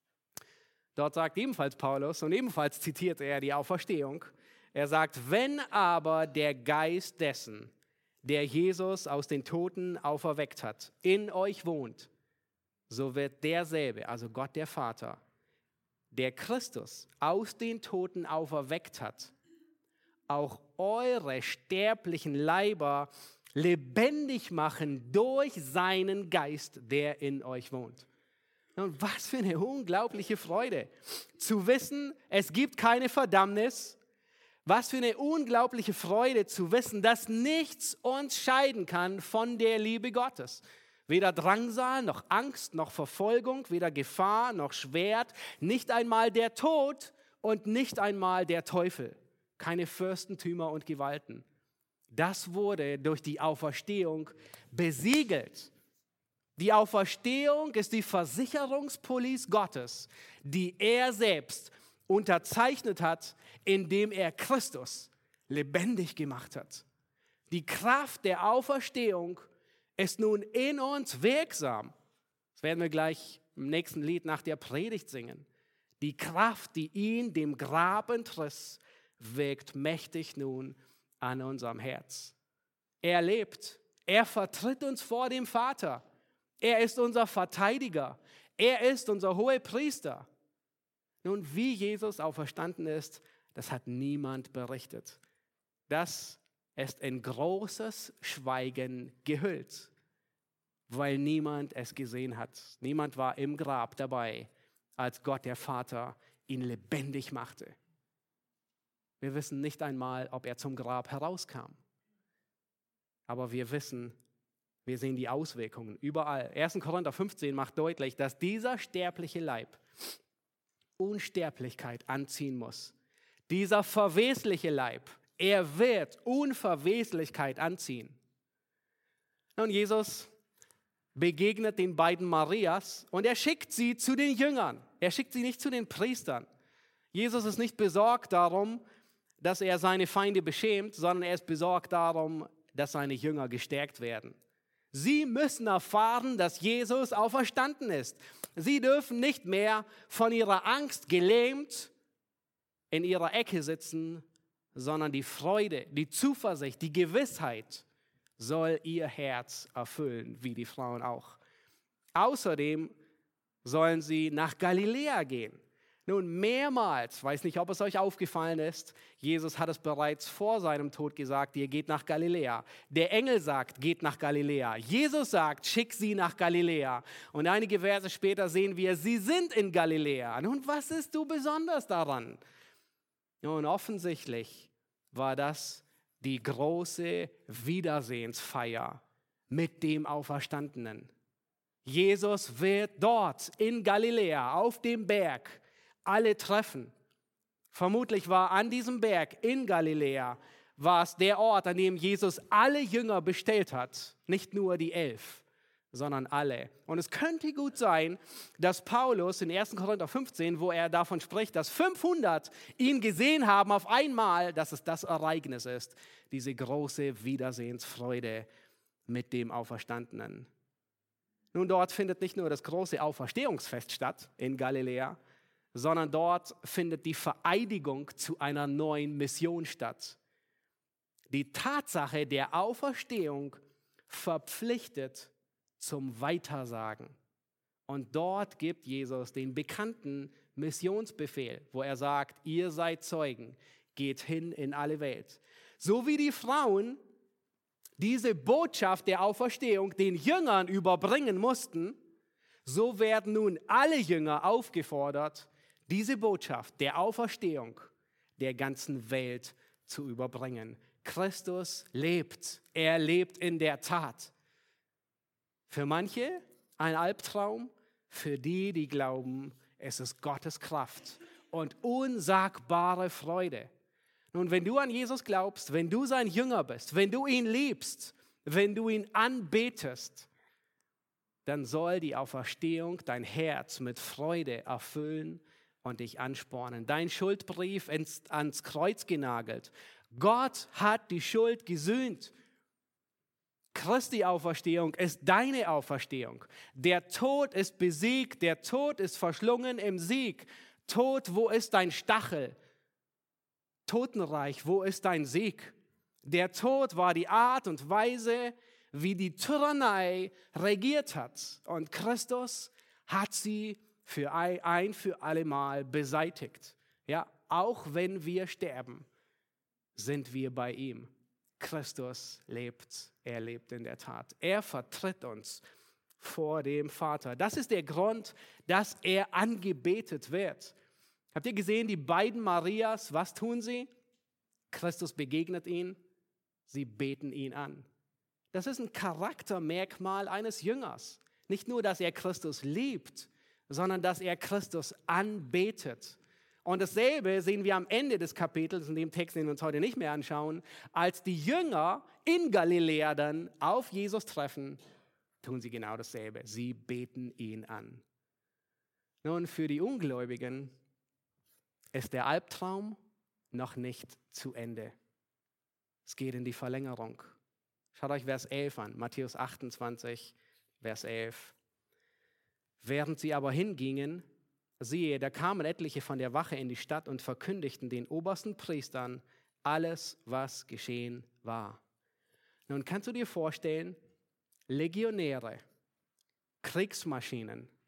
Dort sagt ebenfalls Paulus, und ebenfalls zitiert er die Auferstehung, er sagt, wenn aber der Geist dessen, der Jesus aus den Toten auferweckt hat, in euch wohnt, so wird derselbe, also Gott der Vater, der Christus aus den Toten auferweckt hat, auch eure sterblichen Leiber lebendig machen durch seinen Geist, der in euch wohnt. Und was für eine unglaubliche Freude, zu wissen, es gibt keine Verdammnis. Was für eine unglaubliche Freude zu wissen, dass nichts uns scheiden kann von der Liebe Gottes. Weder Drangsal, noch Angst, noch Verfolgung, weder Gefahr, noch Schwert, nicht einmal der Tod und nicht einmal der Teufel. Keine Fürstentümer und Gewalten. Das wurde durch die Auferstehung besiegelt. Die Auferstehung ist die Versicherungspolice Gottes, die er selbst unterzeichnet hat, indem er Christus lebendig gemacht hat. Die Kraft der Auferstehung ist nun in uns wirksam. Das werden wir gleich im nächsten Lied nach der Predigt singen. Die Kraft, die ihn dem Grab entriss, wirkt mächtig nun an unserem Herz. Er lebt. Er vertritt uns vor dem Vater. Er ist unser Verteidiger. Er ist unser Hohepriester. Nun, wie Jesus auferstanden ist, das hat niemand berichtet. Das ist in großes Schweigen gehüllt, weil niemand es gesehen hat. Niemand war im Grab dabei, als Gott der Vater ihn lebendig machte. Wir wissen nicht einmal, ob er zum Grab herauskam. Aber wir wissen, wir sehen die Auswirkungen überall. erster Korinther fünfzehn macht deutlich, dass dieser sterbliche Leib Unsterblichkeit anziehen muss. Dieser verwesliche Leib, er wird Unverweslichkeit anziehen. Und Jesus begegnet den beiden Marias und er schickt sie zu den Jüngern. Er schickt sie nicht zu den Priestern. Jesus ist nicht besorgt darum, dass er seine Feinde beschämt, sondern er ist besorgt darum, dass seine Jünger gestärkt werden. Sie müssen erfahren, dass Jesus auferstanden ist. Sie dürfen nicht mehr von ihrer Angst gelähmt in ihrer Ecke sitzen, sondern die Freude, die Zuversicht, die Gewissheit soll ihr Herz erfüllen, wie die Frauen auch. Außerdem sollen sie nach Galiläa gehen. Nun, mehrmals, weiß nicht, ob es euch aufgefallen ist, Jesus hat es bereits vor seinem Tod gesagt, ihr geht nach Galiläa. Der Engel sagt, geht nach Galiläa. Jesus sagt, schick sie nach Galiläa. Und einige Verse später sehen wir, sie sind in Galiläa. Nun, was ist so besonders daran? Nun, offensichtlich war das die große Wiedersehensfeier mit dem Auferstandenen. Jesus wird dort in Galiläa auf dem Berg alle treffen. Vermutlich war an diesem Berg in Galiläa, war es der Ort, an dem Jesus alle Jünger bestellt hat. Nicht nur die elf, sondern alle. Und es könnte gut sein, dass Paulus in ersten Korinther fünfzehn, wo er davon spricht, dass fünfhundert ihn gesehen haben auf einmal, dass es das Ereignis ist, diese große Wiedersehensfreude mit dem Auferstandenen. Nun, dort findet nicht nur das große Auferstehungsfest statt in Galiläa, sondern dort findet die Vereidigung zu einer neuen Mission statt. Die Tatsache der Auferstehung verpflichtet zum Weitersagen. Und dort gibt Jesus den bekannten Missionsbefehl, wo er sagt, ihr seid Zeugen, geht hin in alle Welt. So wie die Frauen diese Botschaft der Auferstehung den Jüngern überbringen mussten, so werden nun alle Jünger aufgefordert, diese Botschaft der Auferstehung der ganzen Welt zu überbringen. Christus lebt, er lebt in der Tat. Für manche ein Albtraum, für die, die glauben, es ist Gottes Kraft und unsagbare Freude. Nun, wenn du an Jesus glaubst, wenn du sein Jünger bist, wenn du ihn liebst, wenn du ihn anbetest, dann soll die Auferstehung dein Herz mit Freude erfüllen und dich anspornen. Dein Schuldbrief ins, ans Kreuz genagelt. Gott hat die Schuld gesühnt. Christi Auferstehung ist deine Auferstehung. Der Tod ist besiegt, der Tod ist verschlungen im Sieg. Tod, wo ist dein Stachel? Totenreich, wo ist dein Sieg? Der Tod war die Art und Weise, wie die Tyrannei regiert hat. Und Christus hat sie für ein, ein für alle Mal beseitigt. Ja, auch wenn wir sterben, sind wir bei ihm. Christus lebt, er lebt in der Tat. Er vertritt uns vor dem Vater. Das ist der Grund, dass er angebetet wird. Habt ihr gesehen, die beiden Marias, was tun sie? Christus begegnet ihnen, sie beten ihn an. Das ist ein Charaktermerkmal eines Jüngers. Nicht nur, dass er Christus liebt, sondern dass er Christus anbetet. Und dasselbe sehen wir am Ende des Kapitels, in dem Text, den wir uns heute nicht mehr anschauen, als die Jünger in Galiläa dann auf Jesus treffen, tun sie genau dasselbe. Sie beten ihn an. Nun, für die Ungläubigen ist der Albtraum noch nicht zu Ende. Es geht in die Verlängerung. Schaut euch Vers elf an, Matthäus achtundzwanzig, Vers elf. Während sie aber hingingen, siehe, da kamen etliche von der Wache in die Stadt und verkündigten den obersten Priestern alles, was geschehen war. Nun kannst du dir vorstellen, Legionäre, Kriegsmaschinen,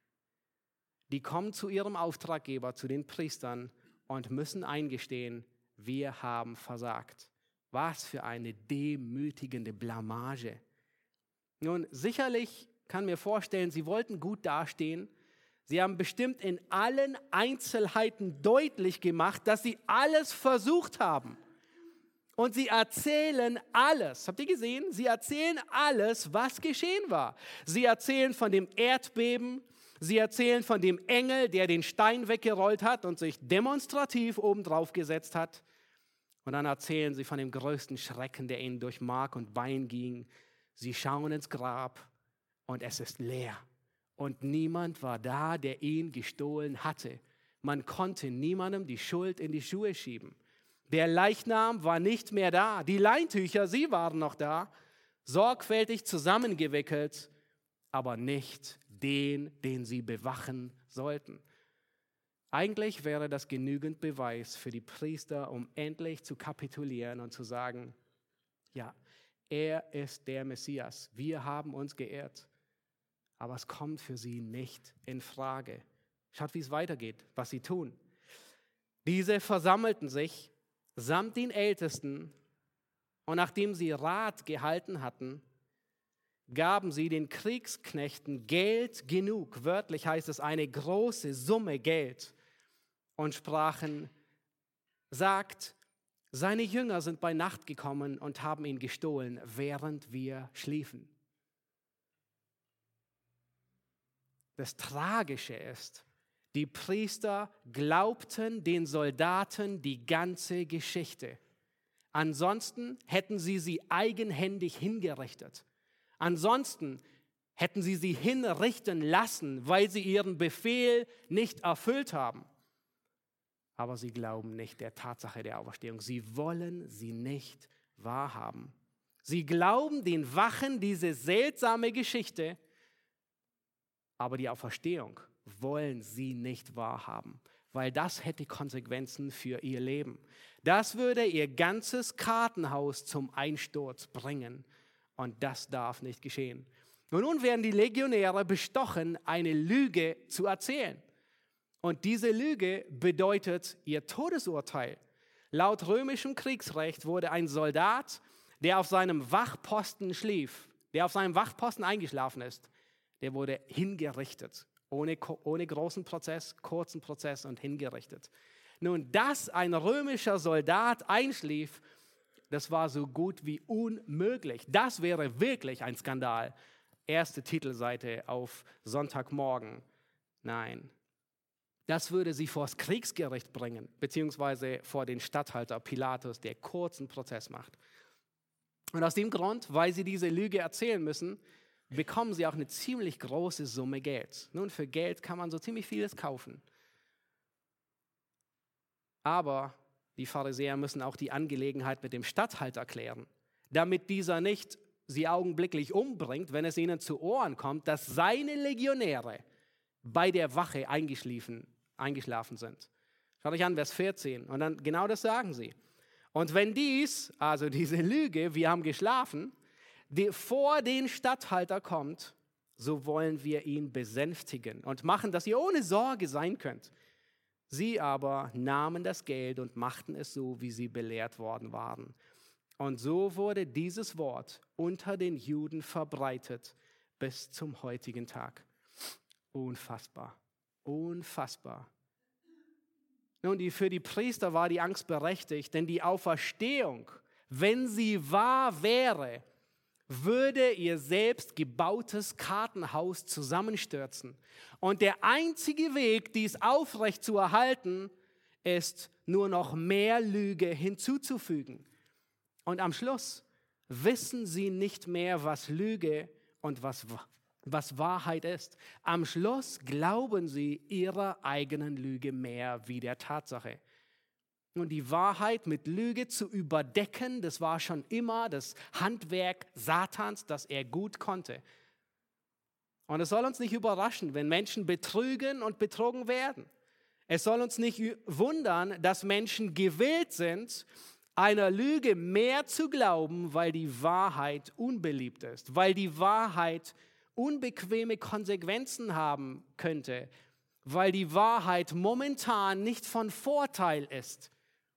die kommen zu ihrem Auftraggeber, zu den Priestern und müssen eingestehen, wir haben versagt. Was für eine demütigende Blamage. Nun, sicherlich kann mir vorstellen, sie wollten gut dastehen. Sie haben bestimmt in allen Einzelheiten deutlich gemacht, dass sie alles versucht haben. Und sie erzählen alles. Habt ihr gesehen? Sie erzählen alles, was geschehen war. Sie erzählen von dem Erdbeben. Sie erzählen von dem Engel, der den Stein weggerollt hat und sich demonstrativ obendrauf gesetzt hat. Und dann erzählen sie von dem größten Schrecken, der ihnen durch Mark und Bein ging. Sie schauen ins Grab und es ist leer. Und niemand war da, der ihn gestohlen hatte. Man konnte niemandem die Schuld in die Schuhe schieben. Der Leichnam war nicht mehr da. Die Leintücher, sie waren noch da. sorgfältig zusammengewickelt, aber nicht den, den sie bewachen sollten. Eigentlich wäre das genügend Beweis für die Priester, um endlich zu kapitulieren und zu sagen, ja, er ist der Messias. Wir haben uns geirrt. Aber es kommt für sie nicht in Frage. Schaut, wie es weitergeht, was sie tun. Diese versammelten sich samt den Ältesten und nachdem sie Rat gehalten hatten, gaben sie den Kriegsknechten Geld genug, wörtlich heißt es eine große Summe Geld, und sprachen, sagt, seine Jünger sind bei Nacht gekommen und haben ihn gestohlen, während wir schliefen. Das Tragische ist, die Priester glaubten den Soldaten die ganze Geschichte. Ansonsten hätten sie sie eigenhändig hingerichtet. Ansonsten hätten sie sie hinrichten lassen, weil sie ihren Befehl nicht erfüllt haben. Aber sie glauben nicht der Tatsache der Auferstehung. Sie wollen sie nicht wahrhaben. Sie glauben den Wachen diese seltsame Geschichte, aber die Auferstehung wollen sie nicht wahrhaben, weil das hätte Konsequenzen für ihr Leben. Das würde ihr ganzes Kartenhaus zum Einsturz bringen und das darf nicht geschehen. Und nun werden die Legionäre bestochen, eine Lüge zu erzählen. Und diese Lüge bedeutet ihr Todesurteil. Laut römischem Kriegsrecht wurde ein Soldat, der auf seinem Wachposten schlief, der auf seinem Wachposten eingeschlafen ist, der wurde hingerichtet. Ohne, ohne großen Prozess, kurzen Prozess und hingerichtet. Nun, dass ein römischer Soldat einschlief, das war so gut wie unmöglich. Das wäre wirklich ein Skandal. Erste Titelseite auf Sonntagmorgen. Nein, das würde sie vor das Kriegsgericht bringen, beziehungsweise vor den Statthalter Pilatus, der kurzen Prozess macht. Und aus dem Grund, weil sie diese Lüge erzählen müssen, bekommen sie auch eine ziemlich große Summe Geld. Nun, für Geld kann man so ziemlich vieles kaufen. Aber die Pharisäer müssen auch die Angelegenheit mit dem Statthalter klären, damit dieser nicht sie augenblicklich umbringt, wenn es ihnen zu Ohren kommt, dass seine Legionäre bei der Wache eingeschlafen, eingeschlafen sind. Schaut euch an, Vers vierzehn. Und dann genau das sagen sie. Und wenn dies, also diese Lüge, wir haben geschlafen, die vor den Statthalter kommt, so wollen wir ihn besänftigen und machen, dass ihr ohne Sorge sein könnt. Sie aber nahmen das Geld und machten es so, wie sie belehrt worden waren. Und so wurde dieses Wort unter den Juden verbreitet bis zum heutigen Tag. Unfassbar, unfassbar. Nun, die, für die Priester war die Angst berechtigt, denn die Auferstehung, wenn sie wahr wäre, würde ihr selbst gebautes Kartenhaus zusammenstürzen. Und der einzige Weg, dies aufrecht zu erhalten, ist nur noch mehr Lüge hinzuzufügen. Und am Schluss wissen sie nicht mehr, was Lüge und was, was Wahrheit ist. Am Schluss glauben sie ihrer eigenen Lüge mehr wie der Tatsache. Und die Wahrheit mit Lüge zu überdecken, das war schon immer das Handwerk Satans, das er gut konnte. Und es soll uns nicht überraschen, wenn Menschen betrügen und betrogen werden. Es soll uns nicht wundern, dass Menschen gewillt sind, einer Lüge mehr zu glauben, weil die Wahrheit unbeliebt ist, weil die Wahrheit unbequeme Konsequenzen haben könnte, weil die Wahrheit momentan nicht von Vorteil ist.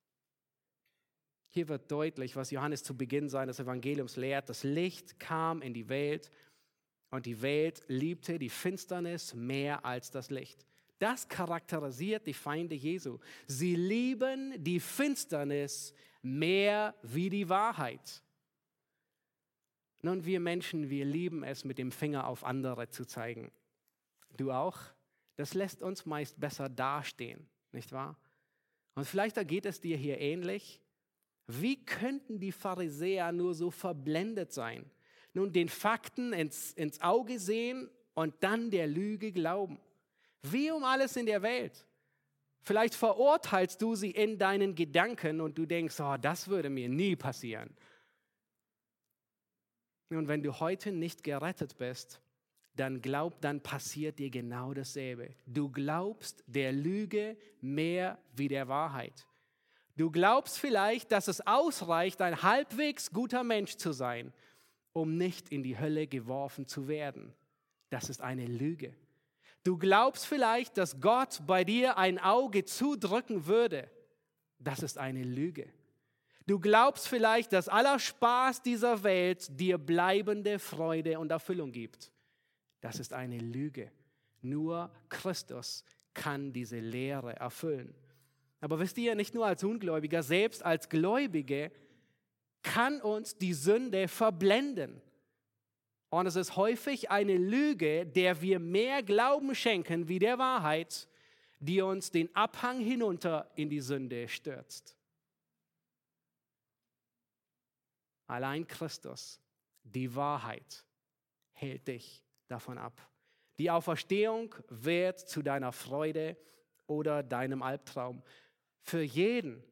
Hier wird deutlich, was Johannes zu Beginn seines Evangeliums lehrt. Das Licht kam in die Welt und die Welt liebte die Finsternis mehr als das Licht. Das charakterisiert die Feinde Jesu. Sie lieben die Finsternis mehr wie die Wahrheit. Nun, wir Menschen, wir lieben es, mit dem Finger auf andere zu zeigen. Du auch? Das lässt uns meist besser dastehen, nicht wahr? Und vielleicht ergeht es dir hier ähnlich. Wie könnten die Pharisäer nur so verblendet sein? Nun, den Fakten ins, ins Auge sehen und dann der Lüge glauben. Wie um alles in der Welt. Vielleicht verurteilst du sie in deinen Gedanken und du denkst, oh, das würde mir nie passieren. Und wenn du heute nicht gerettet bist, dann glaub, dann passiert dir genau dasselbe. Du glaubst der Lüge mehr wie der Wahrheit. Du glaubst vielleicht, dass es ausreicht, ein halbwegs guter Mensch zu sein, um nicht in die Hölle geworfen zu werden. Das ist eine Lüge. Du glaubst vielleicht, dass Gott bei dir ein Auge zudrücken würde. Das ist eine Lüge. Du glaubst vielleicht, dass aller Spaß dieser Welt dir bleibende Freude und Erfüllung gibt. Das ist eine Lüge. Nur Christus kann diese Lehre erfüllen. Aber wisst ihr, nicht nur als Ungläubiger, selbst als Gläubige kann uns die Sünde verblenden. Und es ist häufig eine Lüge, der wir mehr Glauben schenken wie der Wahrheit, die uns den Abhang hinunter in die Sünde stürzt. Allein Christus, die Wahrheit, hält dich davon ab. Die Auferstehung wird zu deiner Freude oder deinem Albtraum. Für jeden,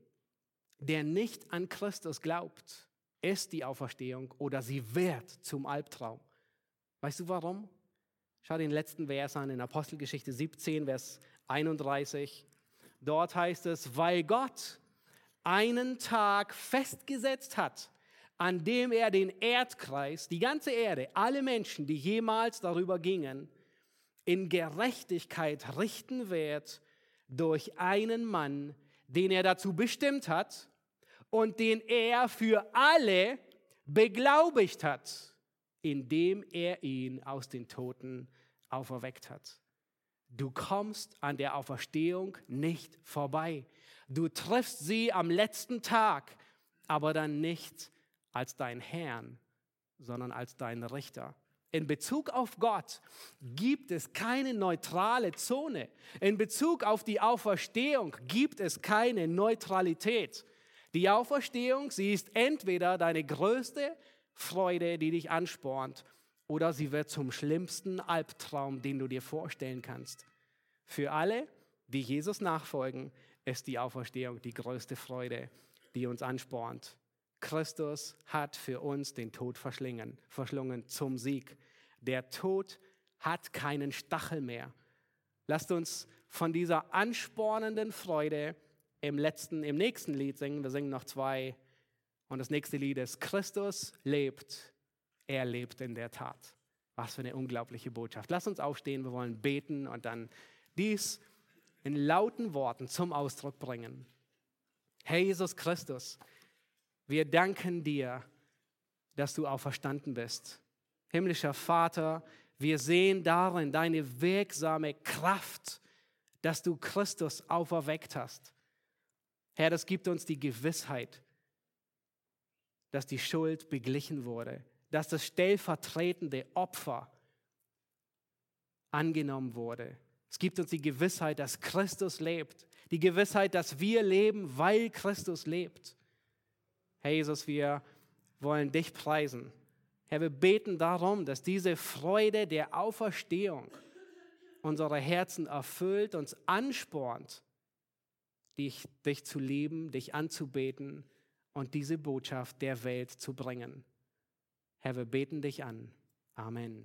der nicht an Christus glaubt, ist die Auferstehung oder sie wird zum Albtraum. Weißt du warum? Schau den letzten Vers an in Apostelgeschichte siebzehn, Vers einunddreißig. Dort heißt es, weil Gott einen Tag festgesetzt hat, an dem er den Erdkreis, die ganze Erde, alle Menschen, die jemals darüber gingen, in Gerechtigkeit richten wird durch einen Mann, den er dazu bestimmt hat und den er für alle beglaubigt hat, indem er ihn aus den Toten auferweckt hat. Du kommst an der Auferstehung nicht vorbei. Du triffst sie am letzten Tag, aber dann nicht als dein Herrn, sondern als dein Richter. In Bezug auf Gott gibt es keine neutrale Zone. In Bezug auf die Auferstehung gibt es keine Neutralität. Die Auferstehung, sie ist entweder deine größte Freude, die dich anspornt, oder sie wird zum schlimmsten Albtraum, den du dir vorstellen kannst. Für alle, die Jesus nachfolgen, ist die Auferstehung die größte Freude, die uns anspornt. Christus hat für uns den Tod verschlungen, verschlungen zum Sieg. Der Tod hat keinen Stachel mehr. Lasst uns von dieser anspornenden Freude im letzten, im nächsten Lied singen. Wir singen noch zwei. Und das nächste Lied ist: Christus lebt, er lebt in der Tat. Was für eine unglaubliche Botschaft. Lasst uns aufstehen, wir wollen beten und dann dies in lauten Worten zum Ausdruck bringen. Herr Jesus Christus, wir danken dir, dass du auferstanden bist. Himmlischer Vater, wir sehen darin deine wirksame Kraft, dass du Christus auferweckt hast. Herr, das gibt uns die Gewissheit, dass die Schuld beglichen wurde, dass das stellvertretende Opfer angenommen wurde. Es gibt uns die Gewissheit, dass Christus lebt, die Gewissheit, dass wir leben, weil Christus lebt. Herr Jesus, wir wollen dich preisen. Herr, wir beten darum, dass diese Freude der Auferstehung unsere Herzen erfüllt, uns anspornt, dich, dich zu lieben, dich anzubeten und diese Botschaft der Welt zu bringen. Herr, wir beten dich an. Amen.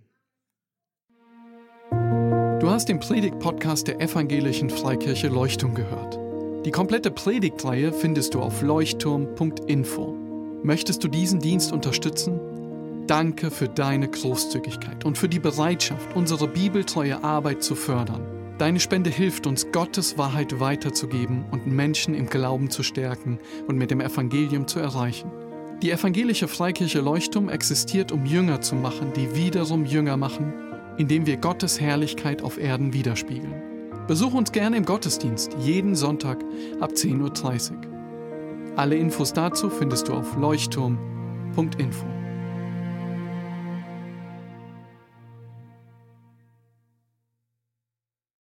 Du hast den Predigt-Podcast der Evangelischen Freikirche Leuchtturm gehört. Die komplette Predigtreihe findest du auf leuchtturm punkt info. Möchtest du diesen Dienst unterstützen? Danke für deine Großzügigkeit und für die Bereitschaft, unsere bibeltreue Arbeit zu fördern. Deine Spende hilft uns, Gottes Wahrheit weiterzugeben und Menschen im Glauben zu stärken und mit dem Evangelium zu erreichen. Die Evangelische Freikirche Leuchtturm existiert, um Jünger zu machen, die wiederum Jünger machen, indem wir Gottes Herrlichkeit auf Erden widerspiegeln. Besuch uns gerne im Gottesdienst, jeden Sonntag ab zehn Uhr dreißig. Alle Infos dazu findest du auf leuchtturm punkt info.